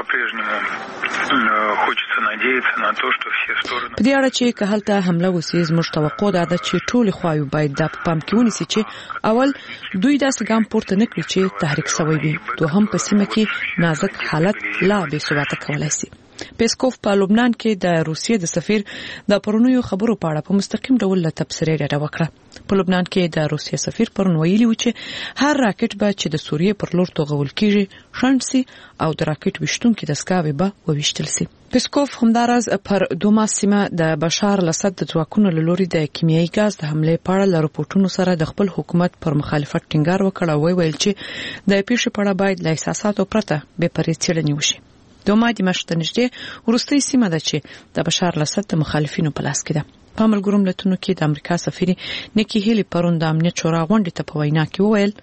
په دې اړه چې که هلته حمله وسي زموږ توقع ده چې ټول خواوې باید د پام کې ونیسي چې اول دوی داسې ګام پورته نه کړي چې تحریک شوی وي، دوهم په سیمه کې نازک حالت لا بې ثباته کولای شي. پیسکوف په لبنان کې د روسیې د سفیر د پرونیو خبرو په اړه په مستقیم ډول له تبصرې ډډه وکړه. په لبنان کې د روسیې سفیر پرون ویلي و چې هر راکټ به چې د سوریې پر لور توغول کیږي شنډ سي او د راکټ وشتونکو دستګاوې به وویشتل سي. پیسکوف همداراز پر دوما سیمه د بشار الاسد د ځواکونو له لوري د کیمیاوي غاز د حملې په اړه له رپورټونو سره د خپل حکومت پر مخالفت ټینګار وکړ او ویل چې د پیښې په اړه باید له احساساتو پرته بې پرې څېړنې وشي. دوما د مشت نږدې ورستۍ سیمه ده چې د بشار الاسد د مخالفینو په لاس کې ده. په ملګرو ملتونو کې د امریکا سفیر نیکی هیلی پرون د امنیت شورا غونډې ته په وینا کې وویل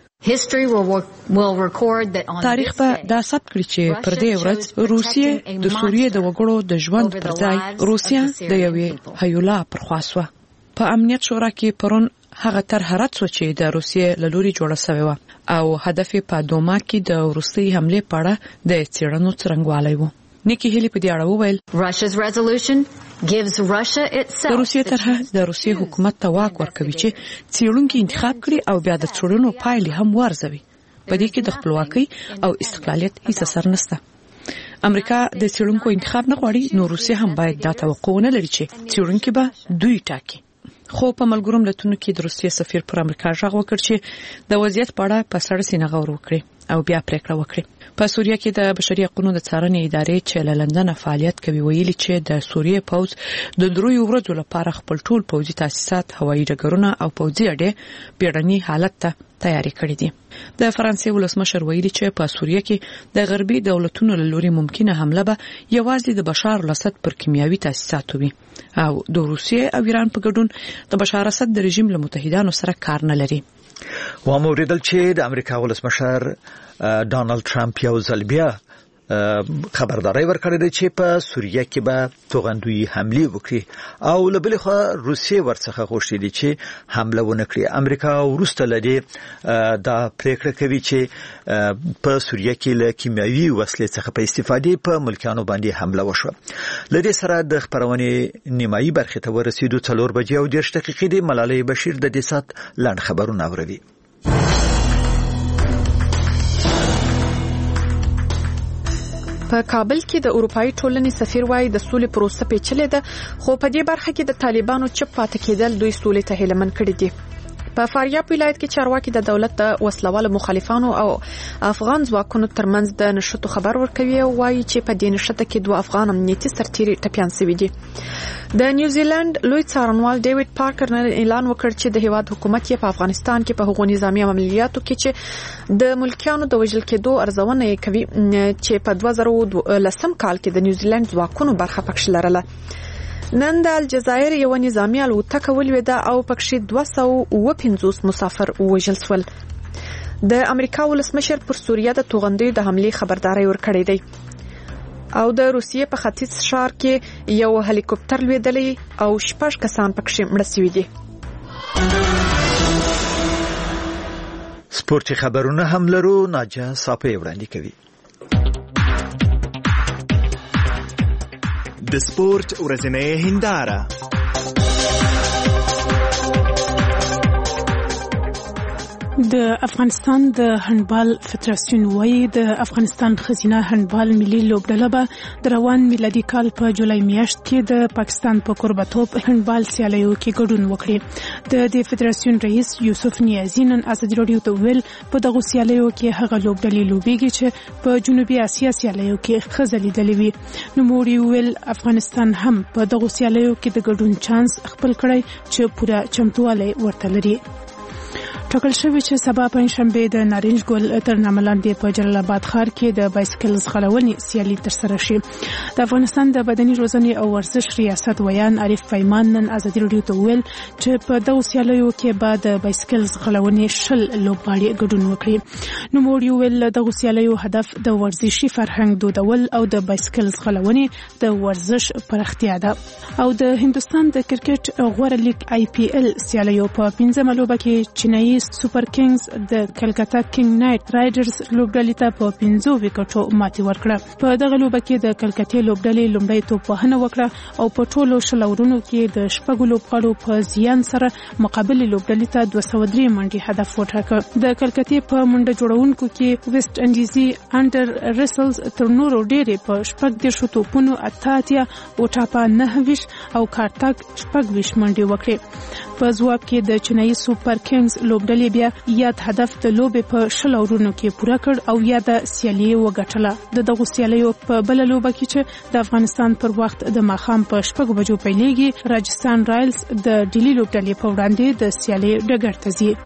تاریخ به دا ثبت کړي چې پر دې ورځ روسیې د سوریې د وګړو د ژوند پر ځای روسیا د یوې هیولا پر خوا سوه. په امنیت شورا کې پرون هغه طرح رد شو چې د روسیې له لوري جوړه شوې وه او هدف په دوما کې د روسي حملې په اړه د څېړنو څرنګوالی و. نیکی هیلی په دې اړه وویل د روسیې طرح د روسیې حکومت ته واک ورکوي چې څېړونکي انتخاب کړي او بیا د څېړنو پایلې هم وارزوي. په دې کې د خپلواکۍ او استقلالیت هیڅ اثر نشته. امریکا د څېړونکو انتخاب نه غواړي، نو روسیه هم باید دا توقع ونه لري چې څېړونکي به دوی ټاکي. خو په ملګرو ملتونو کې د روسیې سفیر پر امریکا ژغ وکړ چې د وضعیت په اړه په سړه سینه غور وکړي او بیا پریکړه وکړي. په سوریه کې د بشري حقوقو د څارنې ادارې چې له لندن فعالیت کوي ویلي چې د سوریې پوځ د دریو ورځو لپاره خپل ټول پوځي تاسیسات، هوایي ډګرونه او پوځي اډې بیړني حالت ته تیاری کړی دي. د فرانسې ولسمشر ویلي چې په سوریه کې د غربي دولتونو له لوري ممکنه حمله به یوازې د بشار الاسد پر کیمیاوي تاسیساتو وي او د روسیې او ایران په ګډون د بشار الاسد د رژیم له متحدانو سره کار نه لري. و موریدل چې د امریکا ولسمشر ډانلډ ټرمپ یو ځل بیا خبرداري ورکړې ده چې په سوریه کې به توغندوی حمله وکړي او له بل خوا روسیې ورڅخه غوښتي دي چې حمله ونه کړي. امریکا ورسته لدی دا پریکړه کوي چې په سوریه کې له کیمیاوي وسلې څخه په استفادې په ملکانو باندې حمله وشوه. لدی سره د خبرونه نیمایي برخه ته ورسېدو څلور بجې او دېرش دقیقې د ملالۍ بشیر د دې سات لاند خبرونه اوري. په کابل کې د اروپאי ټولنې سفیر وایي د سولې پروسه پیچلې ده، خو په دې برخه کې د طالبانو چپ پاتې کېدل دوی سولې ته هیلمن کړي دي. په فاریاب ولایت کې چارواکي د دولت د وسلوالو مخالفانو او افغان ځواکونو ترمنځ د نشټو خبر ورکوي او وایي چې په دې نشټه کې دوه افغان امنیتي سرتیري ټپيان شوي دي. د نیوزیلند لوی څارنوال ډیوډ پارکر نه اعلان وکړ چې د هیواد حکومت یې په افغانستان کې په هغو نظامی عملیاتو کې چې د ملکیانو د وژل کېدو ارزونه کوي چې په دوه زره لسم کال کې د نیوزیلند ځواکونو برخه پکښ لرله. نن د الجزایر یو نظامی الوتکه ولویده او پکښې دوه سوه اوه پنځوس مسافر وژل شول. د امریکا ولسمشر پر سوریه د توغندیو د حملې خبرداري ورکړې دی او د روسیې په ختیځ ښار کې یو هلیکوپټر لویدلی او شپږ کسان پکښې مړه شوي دي. سپورتي خبرونه هم لرو. ناجه صافی وړاندې کوي. د سپورت ورځنۍ هنداره. د افغانستان د هندبال فدراسیون وايي د افغانستان خزینه هندبال ملي لوبډله به د روان میلادي کال په جولای میاشت کې د پاکستان په قربتوب هندبال سیالیو کې ګډون وکړي. د دې فدراسیون رئیس یوسف نیازی نن ازادي راډیو ته ویل په دغه سیالیو کې هغه لوبډلې لوبېږي چې په جنوبي اسیا سیالیو کې ښځې لیدلې وي. نوموړي ویل افغانستان هم په دغه سیالیو کې د ګډون چانس خپل کړی چې پوره چمتووالی ورته لري. ټاکل شوی چې سبا پنځشنبه د نارنج ګل تر نامه لاندې په جلال آباد ښار کې د بایسکل ځغلونې سیالي ترسره شي. د افغانستان د بدني روزنې او ورزش ریاست ویان عارف پیمان نن ازادي راډیو ته ویل چې په دغو سیالیو کې به د بایسکل ځغلونې شل لوبغاړي ګډون وکړي. نوموړي ویل دغو سیالیو هدف د ورزشي فرهنګ دودول او د بایسکل ځغلونې د ورزش پراختیا ده. او د هندستان د کرکټ غوره لیګ آی پی ایل سیالیو په پنځمه لوبه کې چینایي سوپر کینګز د کلکتا کینګ نایټ رایډرز لوبډلې ته په پنځو وکټو ماتې ورکړه. په دغه لوبه کې د کلکتې لوبډلې لومړی توپ وهنه وکړه او په ټولو شل اورونو کې د شپږو لوبغاړو په زیان سره مقابل لوبډلې ته دوه سوه درې منډې هدف وټاکه. د کلکتې په منډه جوړونکو کې ویسټ انډیزي انډر رسلز تر نورو ډېرې په شپږ دېرشو توپونو اته اتیا اوټاپا نهه ویشت او کارتاګ شپږ ویشت منډې وکړې. په ځواب کې د چینایي سوپر کینګز لوبډلې بیا یاد هدف د لوبې په شل اورونو کې پوره کړ او یا د سیالي وګټله. د دغو سیالیو په بل لوبه کې چې د افغانستان پر وخت د ماښام په شپږو بجو پیلېږي، راجستان رایلز د ډیلی لوبډلې په وړاندې د سیالي ډګر ته ځي.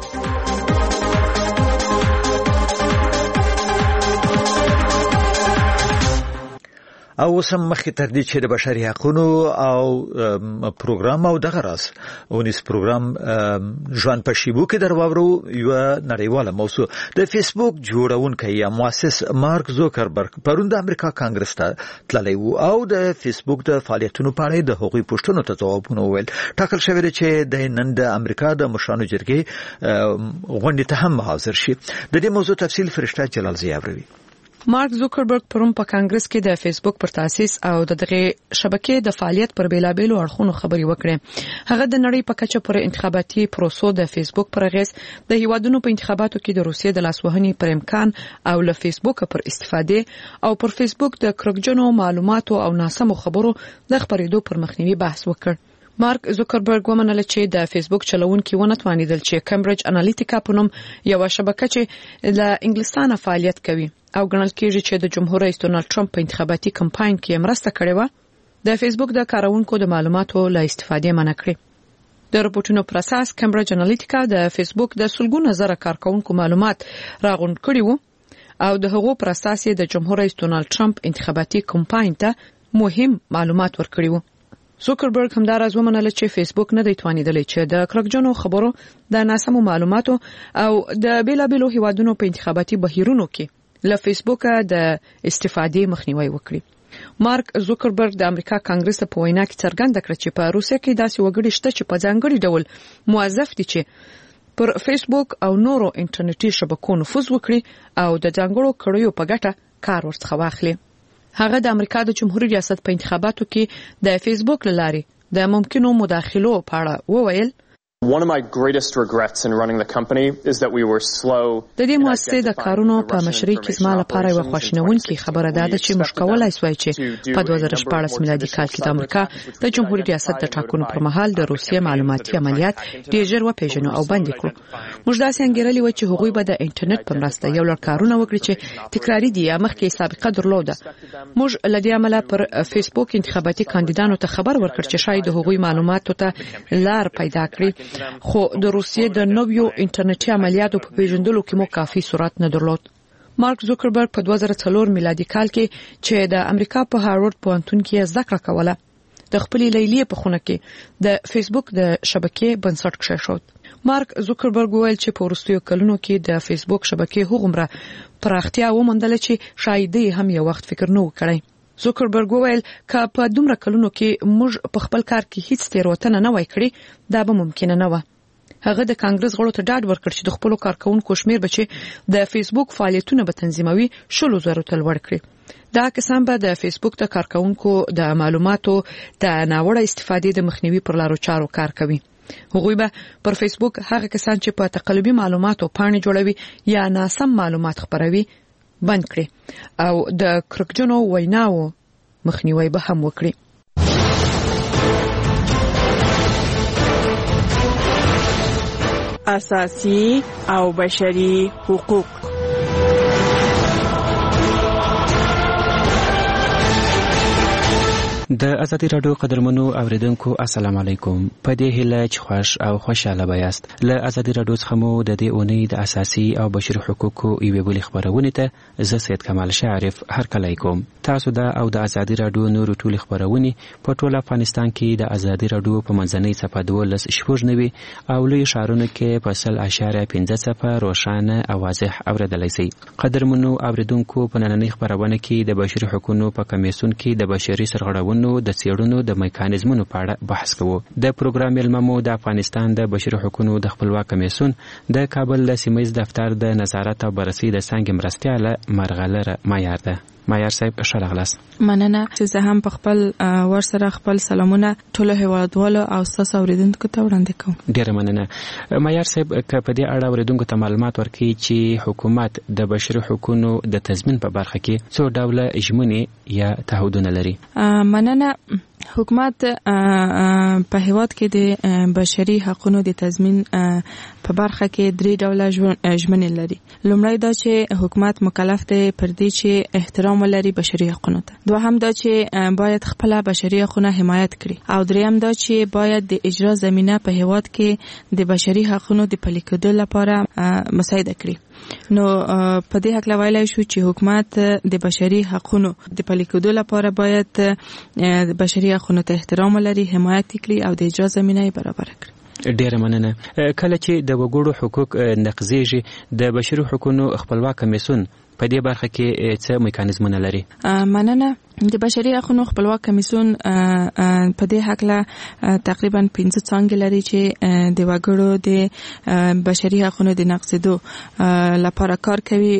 او سم مخکې تر دې چې د بشري حقوقو او پروګرام او دغه راس اونیس پروګرام ژوند په شیبو کې درواورو یو نړیواله موضوع د فیسبوک جوړونکی یا مؤسس مارک زوکربرګ پرون د امریکا کانګرس ته تللی و او د فیسبوک د فعالیتونو په اړه د هغوی پوښتنو ته ځوابونه وویل. ټاکل شوی دی چې د نن د امریکا د مشرانو جرګې غونډې ته هم حاضر شي. د دې موضوع تفصیل فرشته جلال زیابروي. مارک زوکربرګ پرون په کانګرس کې د فیسبوک پر تاسیس او د دغه شبکې د فعالیت پر بیلابېلو اړخونو خبري وکړه. هغه د نړۍ په کچه پر انتخاباتي پروسو د فیسبوک پر اغیز د هیوادونو په انتخاباتو کې د روسیې د لاسوهنې پر امکان او له فیسبوک پر استفاده او پر فیسبوک د کرکجنو معلوماتو او ناسمو خبرو د خبرېدو پر مخنیوي بحث وکړ. مارک زوکربرګ ومنله چې د فیسبوک چلوونکي ونه توانیدل چې کمبرج انالیټیکا په نوم یو شبکه چې له انګلستانه فعالیت کوي او ګڼل کېږي چې د جمهور رئیس ډونالد ټرمپ په انتخاباتي کمپاین کې مرسته کړې و د فیسبوک د کارونکو د معلوماتو له استفادې منع کړې. د رپورټونو پر اساس کمبرج انالیټیکا د فیسبوک د سلګونو زره کارکونکو معلومات راغونډ کړي وو او د هغو پر اساس د جمهور رئیس ډونالد ټرمپ انتخاباتي کمپاین ته مهم معلومات ورکړي وو. زوکربرګ همداراز ومنله چې فیسبوک نه دی توانیدلی چې د کرکجنو خبرو د ناسمو معلوماتو او د بیلابېلو هیوادونو په انتخاباتي بهیرونو کې له فیسبوک د استفادې مخنیوي وکړي. مارک زوکربرګ د امریکا کانګرس په وینا کې څرګنده کړه چې په روسیه کې داسې وګړي شته چې په ځانګړي ډول موظف دي چې پر فیسبوک او نورو انټرنیټي شبکو نفوذ وکړي او د ځانګړو کړیو په ګټه کار ورڅخه واخلي. هغه د امریکا د جمهوریت ریاست په انتخاباتو کې د فیسبوک لارې د ممکنو مداخلو په اړه وویل. One of my greatest regrets in running the company is that we were slow. د دې مؤسسې د کارونو په مشرۍ کې زما لپاره یو خواشینونکې خبره ده چې موږ کولای شوای چې په دوه زره شپږ میلادي کال کې د امریکا د جمهوریت ریاست د ټاکنو پر مهال د روسیې معلوماتي عملیات ډېر ژر وپېژنو او بند کړو. موږ داسې انګیرلي و چې هغوی به د انټرنیټ په مرسته یو لړ کارونه وکړي چې تکراري دي یا مخکې سابقه درلوده. موږ له دې امله پر فیسبوک انتخاباتي کاندیدانو ته خبر ورکړ چې شاید هغوی معلوماتو ته لار پیدا کړي خو د روسیې د نویو انټرنیټي عملیاتو په پیژندلو کې مو کافي سرعت نه درلود. مارک زوکربرګ په دوه زره څلور میلادي کال کې چې د امریکا په هاروارد پوهنتون کې زده کړه کوله د خپلې لیلیې په خونه کې د فیسبوک د شبکې بنسټ کېښود. مارک زوکربرګ وویل چې په وروستیو کلونو کې د فیسبوک شبکې هغومره پراختیا وموندله چې شاید هم یو وخت فکر نه وکړي. زوکربرګ وویل چې په دومره کلونو کې موږ په خپل کار کې هیڅ تیروتنه نه وای کړې دا به ممکن نه و. هغه د کانګرس غړو ته ډاډ ورکړ چې د خپل کارکونکو شمیر به چې د فیسبوک فعالیتونه به تنظیموي شلو زرو ته لوړ کړي. دا کسان به د فیسبوک د کارکونکو د معلوماتو د ناوړه استفادې د مخنیوي پر لارو چارو کار کوي. هغوی به پر فیسبوک هغه کسان چې په تقلبي معلوماتو پاڼې جوړوي یا ناسم معلومات خپروي بند کړي او د کرکجنو ویناو مخنیوي به هم وکړي. اساسي او بشري حقوق. د ازادي رادیو قدرمنو اوریدونکو السلام علیکم. په دې هیله چې خوښ او خوشاله بیاست. له ازادي رادیو څخه مو د دې اونۍ د اساسي او بشري حقوقو یوې بلې خبرونه ته زه سید کمال شعرف هرکلی کوم. تاسو دا او د ازادي رادیو نورو ټولې خبرونه په ټول افغانستان کې د ازادي رادیو په منځنۍ صفحه دولس شپږ نوي او لوی ښارونو کې په سل اشاریه پنځه صفحه روښانه او واضح اوریدلی شئ. قدرمنو اوریدونکو په نننۍ خبرونه کې د بشري حقوقو په کمیسیون کې د بشري سرغړونو د څېړنو د میکانیزمونو په اړه بحث کوو. د پروګرام علمه مو د افغانستان د بشري حقوقو د خپلواک کمیسیون د کابل د سیمه‌ییز دفتر د نظارت او بررسي د څانګې مرستیاله مرغلره معیار ده. معیار صاحب ښه راغلاست. مننه چې زه هم په خپل ورسره خپل سلامونه ټولو هیوادوالو او ستاسو اوریدونکو ته وړاندې کوم. ډیره مننه. معیار صاحب که په دې اړه اوریدونکو ته معلومات ورکړي چې حکومت د بشري حقوقو د تضمین په برخه کې څو ډوله ژمنې یا تعهدونه لري؟ مننه. حکومت په هیواد کې د بشري حقوقو د تضمین په برخه کې درې ډوله ژمنې لري. لومړی دا چې حکومت مکلف دی پر دې چې احترام ولري بشري حقوقو ته. دوهم دا چې باید خپل بشري حقوق حمایت کړي او دریم دا چې باید د اجرا زمینه په هیواد کې د بشري حقوقو د پلي کېدو لپاره مساعده کړي. نو په دې حق لویلای شو چې حکومت د بشري حقوقو د پلي کېدو لپاره باید بشري حقوقو ته احترام ولري، حمایت کړي او د اجرا زمینه برابر کړي. ډیره مننه. کله چې د وګړو حقوق نقضیږي د بشري حقوقو خپلواک کمیسیون په دې برخه کې څه میکانیزمونه لري؟ مننه. د بشري حقوقو خپلواک کمیسیون په دې حق له تقریبا پنځه څانګې لري چې د وګړو د بشري حقوقو د نقضېدو لپاره کار کوي،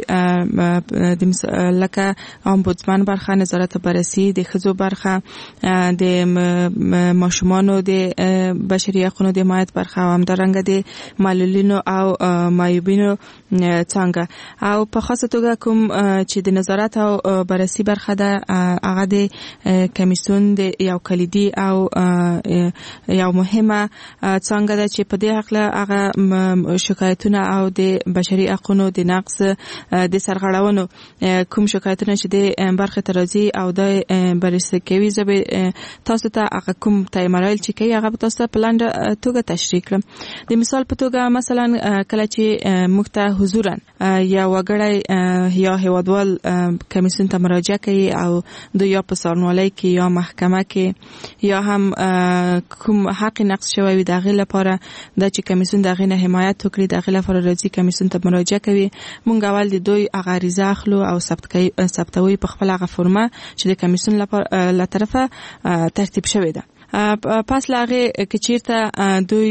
لکه امبودسمن برخه، نظارت بررسي، د ښځو برخه، د ماشومانو د بشري حقوقو د حمایت برخه، او همدارنګه د معلولینو او معیوبینو څانګه. او په خاصه توګه کوم چې د نظارت او بررسي برخه ده، هغه د کمیسیون د یو کلیدي او یو مهمه څنګه ده چې په دې حق له هغه شکایتونه او د بشري حقوقو د نقض د سرغړونو کوم شکایتونه چې د برخه ترازی او د بررسي کوي، زه تاسو ته هغه کوم تایمرایل چې کوي هغه تاسو په لاندې توګه تشریح کړم. د مثال په توګه مثلا کله چې موږ ته حضورا یا وګړی یا هیوادوال کمیسیون ته مراجعه کوي او د یا په سرنوالۍ کې یا محکمه کې یا هم کوم حق نقض شوی وي، د هغې لپاره دا چې کمیسیون د هغې نه حمایت وکړي، د هغې لپاره راځي کمیسیون ته مراجعه کوي. موږ اول د دوی هغه عریضه اخلو او ثبتوي په خپل هغه فرمه چې د کمیسیون له طرفه ترتیب شوې ده. پس لاغه که چیرته دوی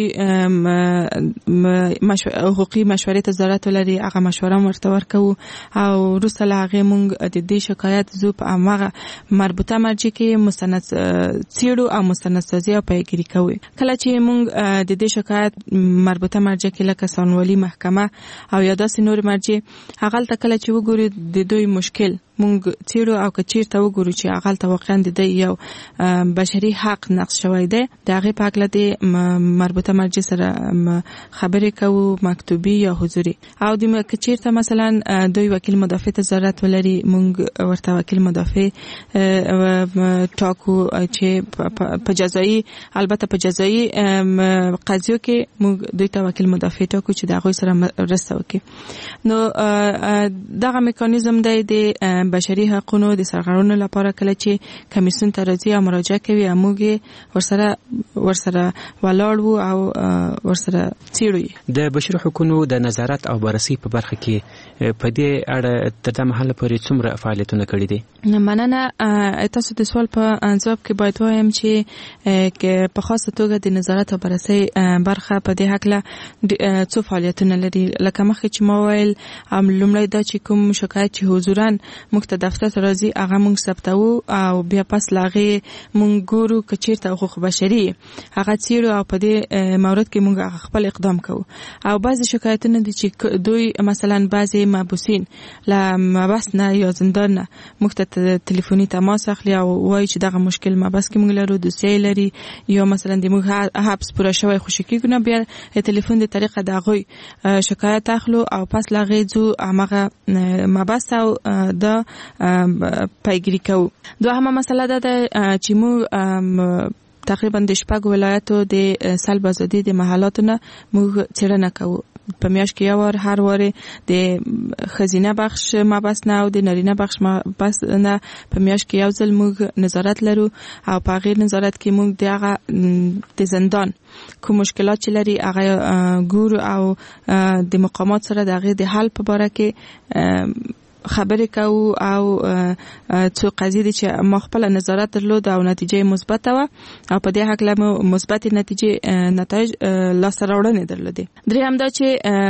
حقوقي مشورې ته ضرورت لري، هغه مشوره ورته ورکو او وروسته لاغه مونږ د دې شکایت زو په هغه مربوطه مرجع کې مستند څیړو او مستند سازي او پیگیری کوي. کله چې مونږ د دې شکایت مربوطه مرجع کې لکه سانولي محکمه او یا داسې نور مرجع، هغه ته کله چې وګوري د دوی مشکل مونږ څیړو او که چیرته وګورو چې هغه ته واقعا د یو بشري حق نقض شوی دی، د هغې په هکله د مربوطه مرجع سره خبرې کوو، مکتوبي یا حضوري. او د که چیرته مثلا دوی وکیل مدافع ته ضرورت ولري، مونږ ورته وکیل مدافع ټاکو چې په جزایي البته په جزایي قضیو کې مونږ دوی ته وکیل مدافع ټاکو چې د هغوی سره مرسته وکړي. نو دغه میکانیزم دی د بشري حقوقو د سرغړونو لپاره کله چې کمیسیون ته راځي او مراجعه کوي، موږ ورسره ورسره ولاړ وو او ورسره څیړو. د بشري حقوقو د نظارت او بررسي په برخه کې په دې اړه تر دې مهاله پورې څومره فعالیتونه کړي دي؟ مننه. تاسو د سوال په انځاب کې باید وایم چې په خاصه توګه د نظارت او بررسي برخه په دې حق له څو فعالیتونه لري. لکه مخکې چې ما ویل، لومړی دا چې کوم شکایت چې حضورا موږ ته دفتر ته راځي هغه موږ ثبتوو او بیا پس لاغې موږ ګورو که چیرته حقوق بشري هغه څیړو او په دې مورد کې موږ خپل اقدام کوو. او بعضې شکایتونه دي چې دوی مثلا بعضې محبوسین له محبس نه یا زندان نه موږ ته تلیفوني تماس اخلي او وایي چې دغه مشکل محبس کې موږ لرو، دوسیه لري، یا مثلا د موږ حبس پوره شوی خو شکیږو نه، بیا تلیفون د طریقه د هغوی شکایت اخلو او پس لاغې ځو همغه محبس او دا پیگیری کوو. دوهمه مسله دا ده چې موږ تقریبا د شپږ ولایتو د سلب ازادي د محلاتو نه موږ څېړنه کوو. په میاشت کې یو وار، هر وار د ښځینه بخش محبس نه او د نارینه بخش محبس نه په میاشت کې یو ځل موږ نظارت لرو او په هغې نظارت کې موږ د هغه د زندان کوم مشکلات چې لري هغه ګورو او د مقامات سره د هغې د حل په باره کې خبرې کوو او څو قضیې دي چې ما خپل نظارت درلود او نتیجه مثبت و او په دې حق له مثبت نتیجه نتایج لاسته راوړنې درلودې. دریم دا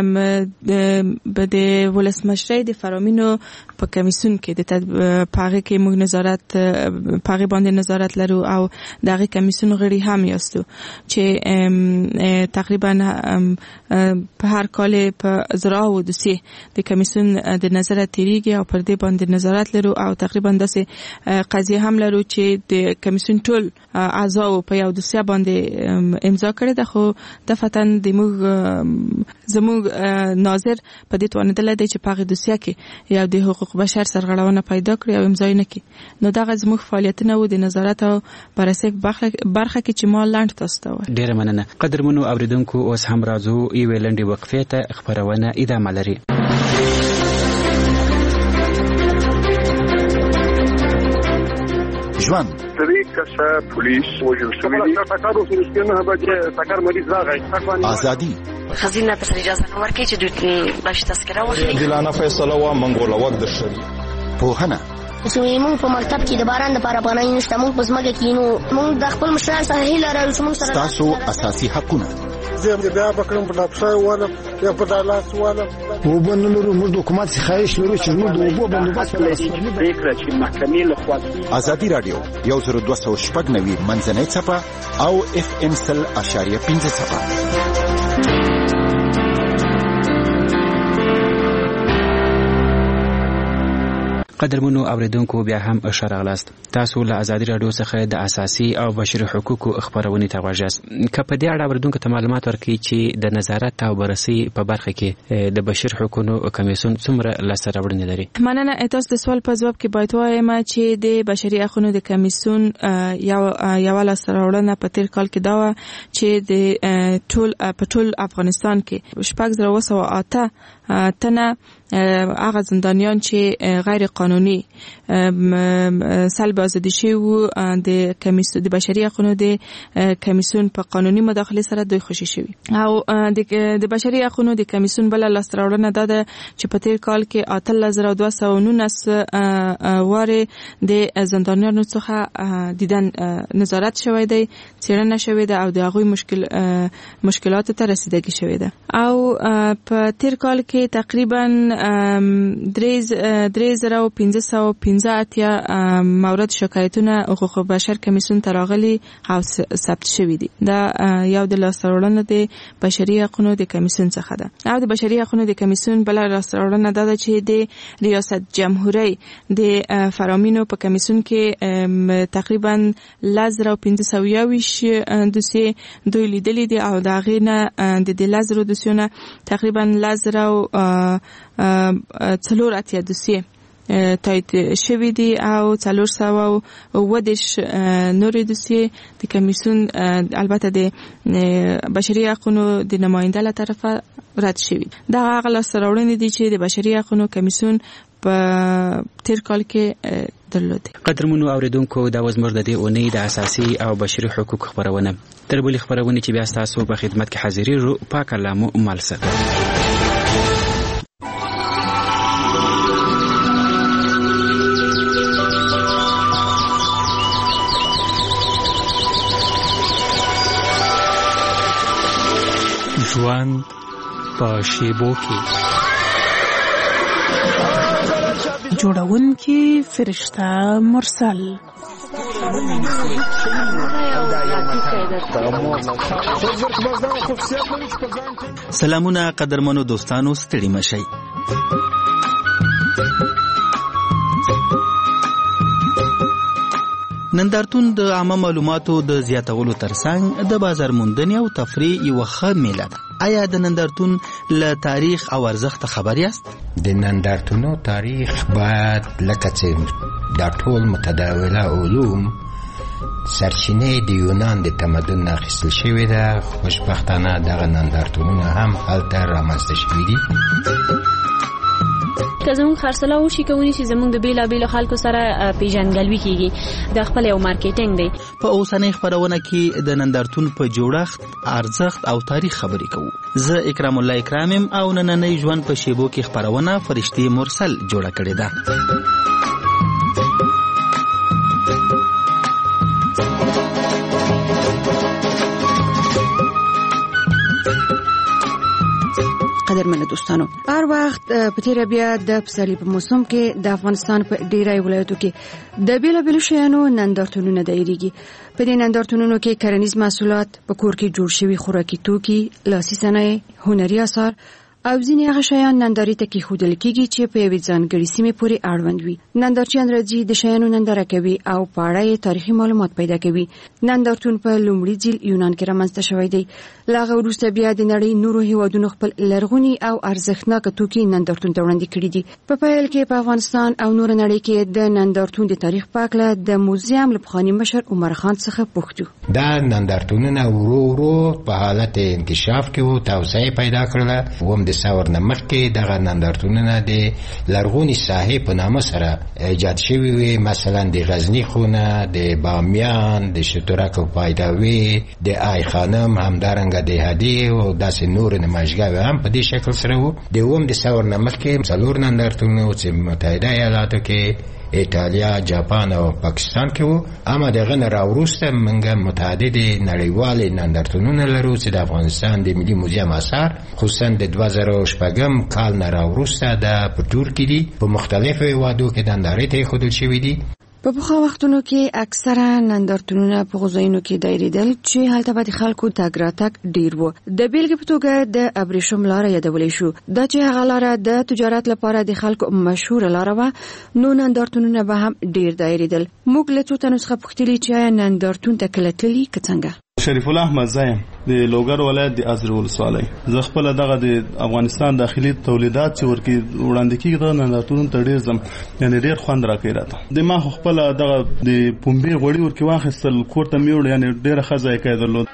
چې د ولسمشرۍ د فرامینو په کمیسیون کې د پاغه کې موږ نظارت پاغه باندې نظارت لرو او د هغې کمیسیون غړي هم یاستو چې تقریبا په هر کال په زرا او دوسیه د کمیسیون د نظر تیریږي او پر دې باندې نظارت لرو او تقریبا داسې قضیه هم لرو چې د کمیسیون ټول اعضا په یو دوسیه باندې امضا کړې ده، خو دفعتاً د موږ زموږ ناظر په دې توانېدلی دی چې په هغې دوسیه کې یو د حقوق بشر سرغړونه پیدا کړي او امضا یې نه کړي. نو دغه زموږ فعالیتونه و د نظارت او بررسۍ په برخه کې چې ما لنډ تاسو ته وویل. ډېره مننه. قدرمنو اورېدونکو، اوس هم راځو یوې لنډې وقفې ته، خپرونه ادامه لري. ژوند درې کسه پولیس وژل شوي دي. ټکر وشو چې نه بچي ټکر مریض راغی. ازادي خزینه ته اجازه نه ورکړي چې دوی باش تذکره واخلي. دلانه فیصله وا منګول وخت درشي. پوهنه چې موږ په مکتب کې د باران لپاره پناه نشته، موږ په ځمکه کې نو موږ د خپل مشرانو څخه هیله لرو چې موږ سره تاسو اساسي حقونه زه بیا بکرم په لپسای والا یا په دالاس والا وبن لرو موږ د حکومت څخه خواهش لرو چې موږ د اوبو بندوبست ولرو. پریکړه چې محکمې لخوا ازادي رادیو یو زر دوه سوه شپږ نوي منځنۍ څپه او اف ام سل اشاریه پنځه څپه. قدرمنو اوریدونکو بیا هم اشاره غلاست تاسو له ازادي رادیو څخه د اساسي او بشري حقوقو خبرونه ته غواړئ که په دې اړه اوریدونکو ته معلومات ورکړي چې د نظارت او بررسي په برخه کې د بشري حقوقو کمیسیون څومره لاسته راوړنې لري. مننه. تاسو د سوال په جواب کې باید وایم چې د بشري حقوقو د کمیسیون یو یو لاسته راوړنه په تیر کال کې دا و چې د ټول په ټول افغانستان کې شپږ زره وسو اته تنه هغه زندانیان چې غیر قانوني سلب ازادي شوی د کمیسیون د بشري حقوقو د کمیسیون په قانوني مداخله سره دوی خوشي شوی او د بشري حقوقو د کمیسیون بل لاسته راوړنه ده چې په تیر کال کې اته زره دوه سوه نولس واره د زندانیانو څخه دیدن نظارت شوی دی، څېړنه شوی ده او د هغوی مشکل مشکلات ته رسیدګي شوی ده او په تیر کال کې تقریبا درې زره او پنځه سوه پنځه اتیا مورد شکایتونه حقوق بشر کمیسیون ته راغلي او ثبت شوي دي. دا یو د لاسته راوړنو د بشري حقوقو د کمیسیون څخه ده او د بشري حقوقو د کمیسیون بل لاسته راوړنه ده چې د ریاست جمهوریت د فرامینو په کمیسیون کې تقریبا لزر او پنځه سوه یوویشت دوسیې دوی لیدلې دي او د هغې نه د دې لزرو دوسیونه تقریبا لزر او څلور اتیا دوسیې تایید شوی دی او څلور سوه اووه دېرش نورې دوسیې د کمیسیون البته د بشري حقوقو د نماینده له طرفه رد شوی. دا هغه لاسته راوړنې دي چې د بشري حقوقو کمیسیون په تیر کال کې درلودي. قدرمنو اوریدونکو دا وزمر د دې اونۍ د اساسي او بشري حقوقو خبرونه تر بلې خبرونه چې بیا تاسو په خدمت کې حاضرېږو پاک الله مو مال ساتي. ژوند په شیبو کې جوړونکي فرشته مرسل سلامونه قدرمنو دوستانو، ستړي مشئ. نندارتون د عامه معلوماتو د زیاتولو ترڅنګ د بازار موندنې او تفریح یوه ښه میله ده. آیا د نندارتون له تاریخ او ارزښت خبر یاست؟ د نندارتونو تاریخ باید لکه چې دا ټول متداوله علوم سرچینه د یونان د تمدن نه اخیستل شوې ده. خوشبختانه دغه نندارتونونه هم هلته رامنځته شوي دي. که زموږ خرڅلاو وشي کولی چې زموږ د بیلابیلو خلکو سره پیژندګلوي کیږي، د خپل یو مارکیټینګ دی. په اوسنۍ خبرونه کې د نندارتون په جوړښت، ارزښت او تاریخ خبرې کوو. زه اکرام الله اکرامم او نننۍ ژوند په شیبو کې خبرونه فرشتي مرسل جوړه کړې ده. قدرمنو دوستانو، هر وخت په تیر بیا د پسرلي په موسم کې د افغانستان په ډیری ولایتو کې د بیلابیلو شیانو نندارتونونه دایریږي. په دې نندارتونونو کې کرنیز محصولات، په کور کې جوړ شوي خوراکي توکي، لاسي صنایع، هنري اثار او ځینې هغه شیان نندارې ته کېښودل کېږي چې په یوې ځانګړې سیمې پورې اړوند وي. نندارچیان راځي، د شیانو ننداره کوي او په اړه یې تاریخي معلومات پیدا کوي. نندارتون په لومړي ځل یونان کې رامنځته شوی دی. له هغه وروسته بیا د نړۍ نورو هیوادونو خپل لرغوني او ارزښتناکه توکي نندارتون ته وړاندې کړي دي. په پیل کې په افغانستان او نور نړۍ کې د نندارتون د تاریخ په هکله د موزیم له پخواني مشر عمر خان څخه پوښتو. دا نندارتونونه ورو ورو په حالت انکشاف کې وو، توسعه پیدا کړله. هم د د ثور نه مخکې دغه نندارتونونه د لرغوني ساحې په نامه سره ایجاد شوي وي، مثلا د غزني خونه، د بامیان، د شترک او پایداوي، د آی خانم، همدارنګه د هدی او داسې نور نمایشګاوې هم په دې شکل سره وو. د اووم د ثور نه مخکې څلور نندارتونونه چې متحده ایالاتو کې، ایټالیا، جاپان او پاکستان کې وو. اما دغه نه راوروسته موږ متعدد نړیوال نندارتونونه لرو چې د افغانستان د ملي موزیم اثار خصوصا د دوه زره شپږم کال نه راوروسته د په ټول کې دي، په مختلفو هیوادو کې د نندارې ته ایښودل شوي دي. په پخوا وختونو کې اکثره نندارتونونه په غوځایونو کې دایریدل چې هلته به د خلکو تګ راتګ ډیر وو. د بیلګې په توګه د ابریشم لاره یادولی شو. دا چې هغه لاره د تجارت لپاره د خلکو مشهوره لاره وه، نو نندارتونونه به هم ډیر دایریدل. موږ له څو تنو څخه پوښتلي چې آیا نندارتون ته کله تللي که څنګه؟ شریف الله احمد زایم د لوګر ولایت د ازرې ولسوالۍ. زه خپل دغه د افغانستان داخلي تولیدات چې ورکی وړاندې کیږي د نندارتون ته ډیر زم یعنی ډیر خوند راکړی راته. د ما خپل دغه د پومبې غوړي ورکی واخیستل، کور ته میوړ، یعنی ډیره خزای کې درلود.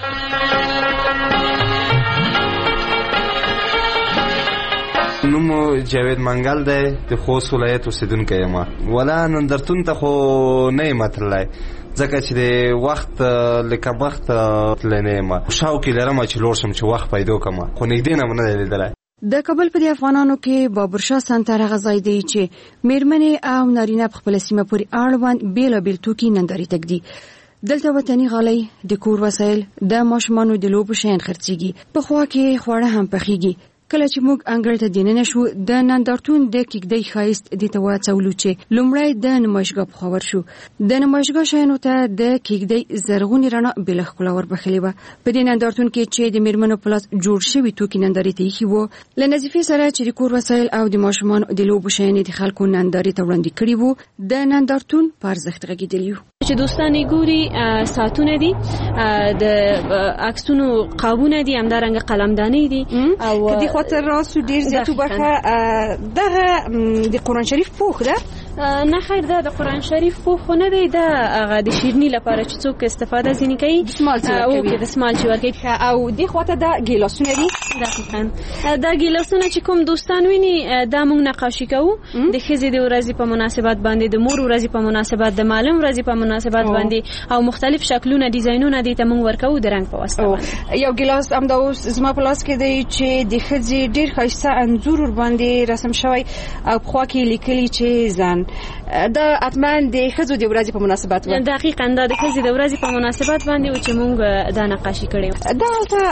نوم جاوید منګل دی، د خوست ولایت اوسیدونکی یم. ولا نندارتون ته خو نه یم تللی ځکه چې د وخت لکه وخت تللی نه یم. شوق یې لرم چې لوړ شم چې وخت پیدا کړم، خو نږدې نه مې نه دی لیدلی. د کابل په دې افغانانو کې بابرشاه سنتر هغه ځای دی چې میرمنې او نارینه په خپله سیمه پورې اړوند بېلابېل توکي نندارې ته ږدي. دلته وطني غالۍ، د کور وسایل، د ماشومانو د لوبو شیان خرڅېږي. په خوا کې خواړه هم پخېږي. کله چې موږ انګړ ته دننه شو، د نندارتون د کېږدۍ ښایست دې ته واڅولو چې لومړی د نمایشګاه په خوا ورشو. د نمایشګاه شیانو ته د کېږدۍ زرغونې رڼا بېله ښکلا وربښلې وه. په دې نندارتون کې چې د میرمنو په لاس جوړ شوي توکي نندارې ته ایښي وو، له نظیفې سره چې د کور وسایل او د ماشومانو د لوبو شیان د خلکو نندارې ته وړاندې کړي وو، د نندارتون په ارزښت غږېدلي وو. چې دوستان ګوري ساعتونه دي، د عکسونو قابونه دي، همدارنګه قلمدانې دي. او کدي خاطر راسو ډیر زیاتو برخه دغه د قرآن شریف پوښ ده. نه خیر، دا د قرآن شریف پوښ نه دی، دا هغه د شیرني لپاره چې څوک استفاده ځینې کوي، او د دسمال چې ورکوي. او دې خواته دا ګیلاسونه دي. دقیقاً دا ګیلاسونه چې کوم دوستان ویني، دا موږ نقاشي کوو د ښځې د ورځې په مناسبت باندې، د مور ورځې په مناسبت، د معلم ورځې په مناسبت باندې، او مختلف شکلونه ډیزاینونه دي ته موږ ورکوو د رنګ په واسطه باندې. یو ګیلاس هم دا اوس زما په لاس کې دی چې د ښځې ډیر ښایسته انځور ور باندې رسم شوی او په خوا کې لیکلي چې ځان. دا اتمن د ښځو د ورځې په مناسبت و. دقیقاً دا د ښځې د ورځې په مناسبت باندې و چې موږ دا نقاشي کړې. دا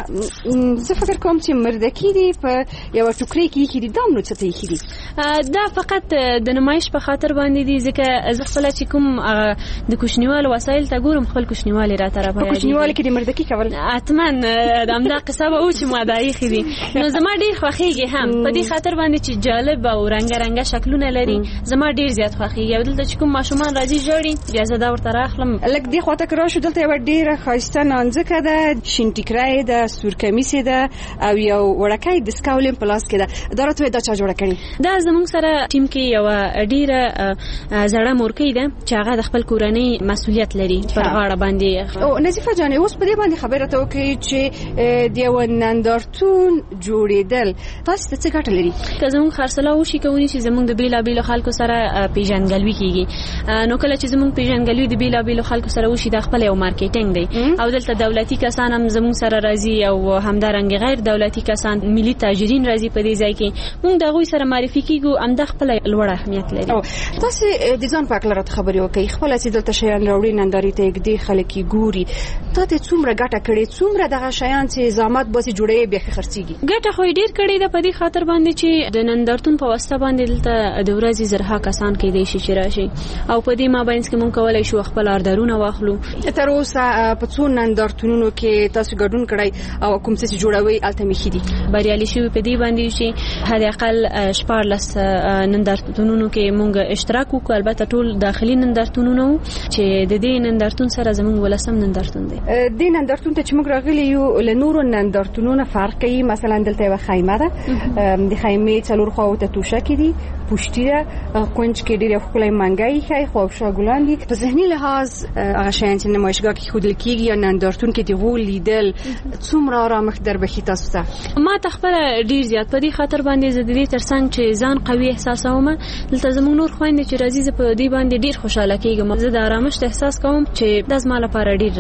زه فکر کوم چې مردکي دي په یو ټوکرۍ کې ایښي دي. دا نو څه ته ایښي دي؟ دا فقط د نمایش په خاطر باندې دي، ځکه زه خپل چې کوم د کوچنیوالو وسایل ته ګورم، خپل کوچنیوالي راته راپیدا دي. کوچنیوالي کې د مردکي کول اتمن همدا قصه به و چې ما دا ایښي دي. نو زما ډېر خوښېږي هم په دې خاطر باندې چې جالب او رنګه رنګه شکلونه لري. زما ډېر زیات خوښېږي. او دلته چې کوم ماشومان راځي ژاړي، بیا زه دا ورته راخلم. لږ دې خواته که راشو، دلته یوه ډېره ښایسته نانځکه ده، شین ټیکری ده، سور کمیسې ده، او یو وړکی دستکول هم په لاس کې ده. دا راته وایه دا چا جوړه کړې؟ دا زموږ سره ټیم کې یوه ډېره زړه مورکۍ ده چې هغه د خپل کورنۍ مسؤلیت لري پر غاړه باندې. او نظیفه جانې، اوس په دې باندې خبره ته وکړئ چې د یو نندارتون جوړېدل تاسو ته څه ګټه لري؟ که زموږ خرڅلاو وشي، کولی چې زموږ د بېلابېلو خلکو سره پیژندګلوي کېږي. نو کله چې زموږ پیژندګلوي د بېلابېلو خلکو سره وشي، دا خپل یو مارکیټینګ دی. او دلته دولتي کسان هم زموږ سره راځي، او همدارنګه غیر دولتي کسان، ملي تاجرین راځي په دې ځای کې. موږ د هغوی سره معرفي کېږو، همدا خپله لوړ اهمیت لري. تاسې د ځان په هکله راته خبرې وکړئ. خپله چې دلته شیان راوړي، نندارې ته یږدي، خلک یې ګوري، تا ته څومره ګټه کړې؟ څومره دغه شیان چې زحمت باسي جوړوي بیا ښه خرڅېږي؟ ګټه خو یې ډېر کړې ده په دې خاطر باندې چې د نندارتون په واسطه باندې دلته د ورځې زرها کسان کېدی شي چې راشي، او په دې مابینځ کې موږ کولی شو خپل آردرونه واخلو. تر اوسه په څو نندارتونونو کې تاسو ګډون کړی او کوم څه چې جوړوي هلته میښي دي؟ بریالي شوي په دې باندې چې حداقل شپاړلس نندارتونونو کې موږ اشتراک وکړو. البته ټول داخلي نندارتونونه وو چې د دې نندارتون سره زموږ ولسم نندارتون دی. دې نندارتون ته چې موږ راغلي یو له نورو نندارتونونو فرق کوي. مثلا دلته یوه خیمه ده، د خیمې څلور خواو ته توشکې دي، پوشتي ده، کونج کې ډېر خپلې منګي خای خوب شاګلان دي. په ذهني لحاظ هغه شیان چې نمایشګاه کې خودل کیږي یا نندارتون کې دی غول لیدل څومره آرامښت در بخي تاسو ته؟ ما ته خپل ډیر زیات په دې خاطر باندې زه د دې ترڅنګ چې ځان قوي احساسوم. دلته زموږ نور خويندې چې راځي په دې باندې ډیر خوشاله کېږم. زه د آرامښت احساس کوم چې د زما لپاره ډیر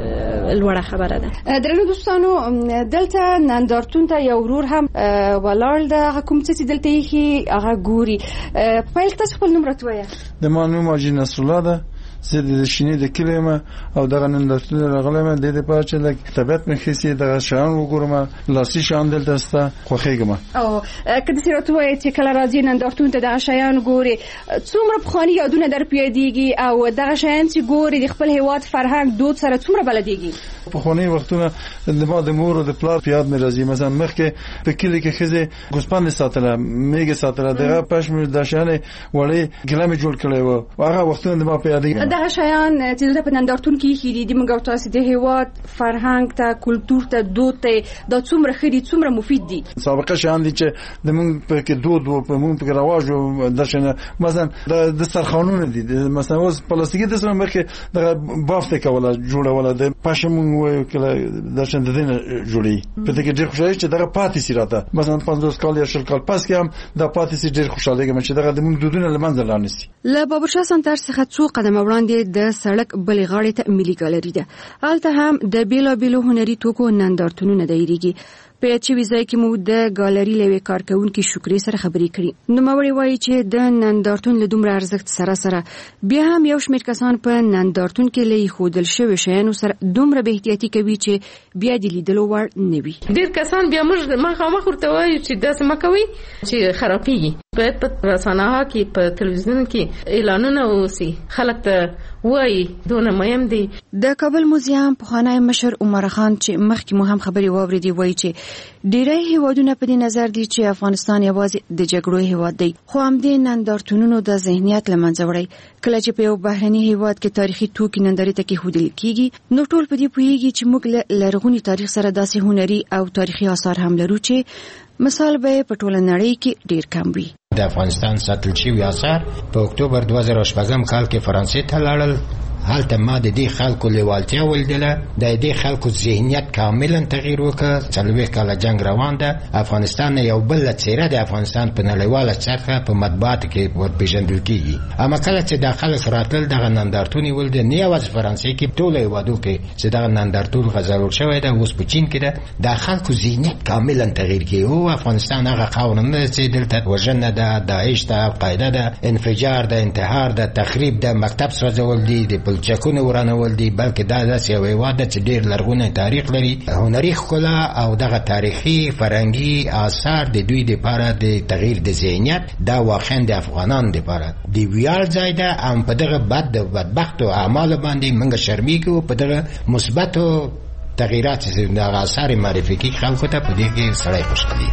لوړه خبره ده. درنو دوستانو دلته نندارتون ته یو ورور هم ولاړ ده. هغه کوم څه دلته یې هغه ګوري. په تاسو خپل نوم راټوي؟ د مانو ماجي نصر الله ده. زه د شینې د کلمه او دغه نندارتون راغلم د دې په چې د طبيعت مخېسي د شان وګورم لاسي شان دلته ستا خوخېګم. او کله چې راټوي چې کله راځي نندارتون ته د شیان ګوري څومره بخاني یادونه در پیادېږي او دغه شیان چې ګوري د خپل هیواد فرهنګ دود سره څومره بلدېږي؟ په خوني وختونه د ما د مور او د پلار په یاد مې راځي. مثلا مخکې په کلی کې خزه ګوسپند ساتله میګه ساتله دغه پښم د شانې وړي ګلمه جوړ کړي وو. هغه وختونه د ما په یاد دي. دغه شیان چې د نندارتون کې خېری د موږ تاسو د هیواد فرهنګ ته کلچر ته دود ته د څومره خېری څومره مفید دي. سابقه شیان دي چې د موږ په کې دود او په موږ په رواج او درشنه مثلا د سرخانونه دي. مثلا اوس پلاستیکي د سره مخکې د بافته کوله جوړوله د پښم وای کله درشن د دینه جوړي. په دې کې ډېر خوشاله چې دغه پاتې سي راته. مثلا پنځوس کال یا شل کال پس کې هم د پاتې سي ډېر خوشاله کېږم چې دغه د موږ دودونه لمنځه لاړ نشي. له بابرشاه سنټر څخه څو قدم وړاندې د سړک بلې غاړې ته ملي ګالري ده. هلته هم د بیلابیلو هنري توکو نندارتونونه دایریږي. په یاد شوي ځای کې مو د ګالري لوی کارکونکو شکرې سره خبرې کړې. نوموړی وایي چې د نندارتون له دومره ارزښت سره سره بیا هم یو شمېر کسان په نندارتون کې لې خودل شوی شیانو سره دومره به احتیاطي کوي چې بیا د لیدلو وړ نه وي. ډېر کسان بیا موږ مخامخ ورته وایي چې داسې مه کوئ چې خرابېږي. باید په رسناها کې په تلویزیون کې اعلانونه وسی خلک ته وایي دونه مهم دي. د کابل موزیم پخوانی مشر عمر خان چې مخکې مو هم خبري واوریدي وایي چې ډېری هیوادونه په دې نظر دي چې افغانستان یوازې د جګړو هیواد دی. خو هم د نندارتونونو د ذهنیت لمنځه وړي. کله چې په یو بهرني هیواد کې تاریخي توکي نندارې ته کېښودل کېږي نو ټول په دې پوهېږي چې موږ له لرغوني تاریخ سره داسې هنري او تاریخي آثار هم لرو چې مثال به په ټوله نړۍ کې ډېر کم وي. د افغانستان ساتل شوي آثار په اکتوبر دوه زره شپږم کال کې فرانسې ته لاړل. هلته ما د دې خلکو لیوالتیا ولیدله. د دې خلکو ذهنیت کاملا تغییر وکړ. څلوېښت کاله جنگ روان ده. افغانستان یو بل څیره د افغانستان په نړیواله څرخه په مطبوعاتو کې ورپېژندل کېږي. اما کله چې دا خلک راتلل دغه نندارتون یې ولید نه یوازې فرانسې کې ټوله هېوادو کې چې دغه نندارتون غځول شوی ده اوس په چین کې ده. دا خلکو ذهنیت کاملا تغییر کړي. او افغانستان هغه خاوره نه ده چې دلته وژنه ده، داعش ده، القاعده ده، انفجار ده، انتحار ده، تخریب ده، مکتب سوځول دي، د چکونه ورانول دي. بلکې دا داسې یو هېواد ده چې ډېر لرغونی تاریخ لري. هنري ښکلا او دغه تاریخي فرهنګي آثار د دوی دپاره د تغییر د ذهنیت دا واقعا د افغانانو دپاره د ویاړ ځای ده. هم په دغه بد بدبختو اعمالو باندې موږ شرمېږو. په دغه مثبتو تغییرات چې دغه آثار معرفي کېږي خلکو ته په دې کې سړی خوشحالي.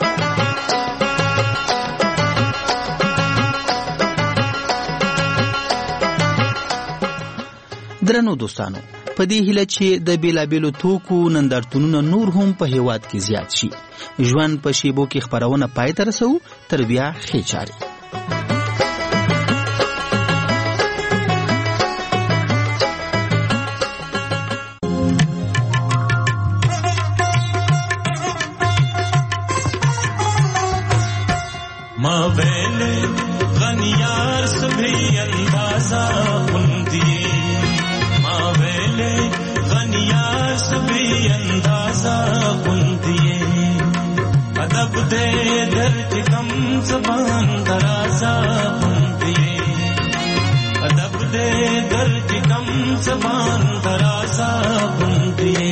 درنو دوستانو په دې هیله چې د بیلابیلو توکو نندارتونونه نور هم په هیواد کې زیات شي. ژوند په شیبو کې خبرونه پای ته رسو. تر بیا ښې چارې. ما ویلے غنیار سبھی اندازہ بندی غنیار سبھی اندازہ بندیے ادب دے درد کم زبان درازہ بندیے ادب دے درد کم زبان درازہ بندیے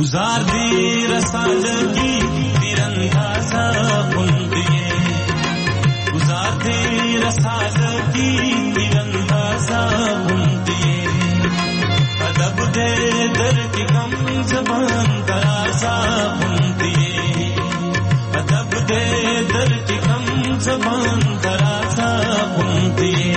गुजार दी रसाल की तिरंदाजा बुंदिए गुजार दी रसाल की तिरंदाजा बुंदिए अदब दे दर की कम जबान दराजा बुंदिए अदब दे दर की कम जबान दराजा बुंदिए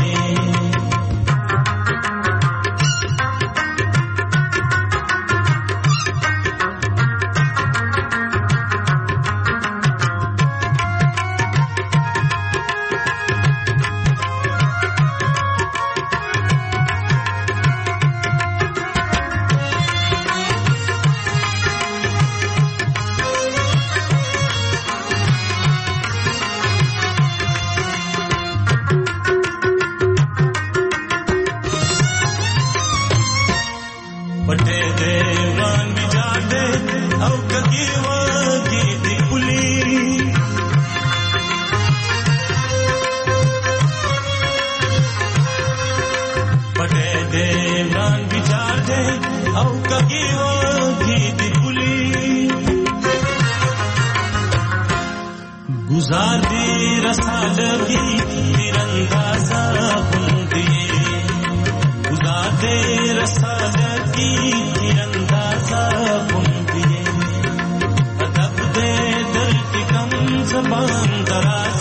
गुजार दी रसाल की तिरंदाजा बुंदिए गुजार दे रसाल की तिरंदाजा बुंदिए अदब दे दर की कम जबान दराज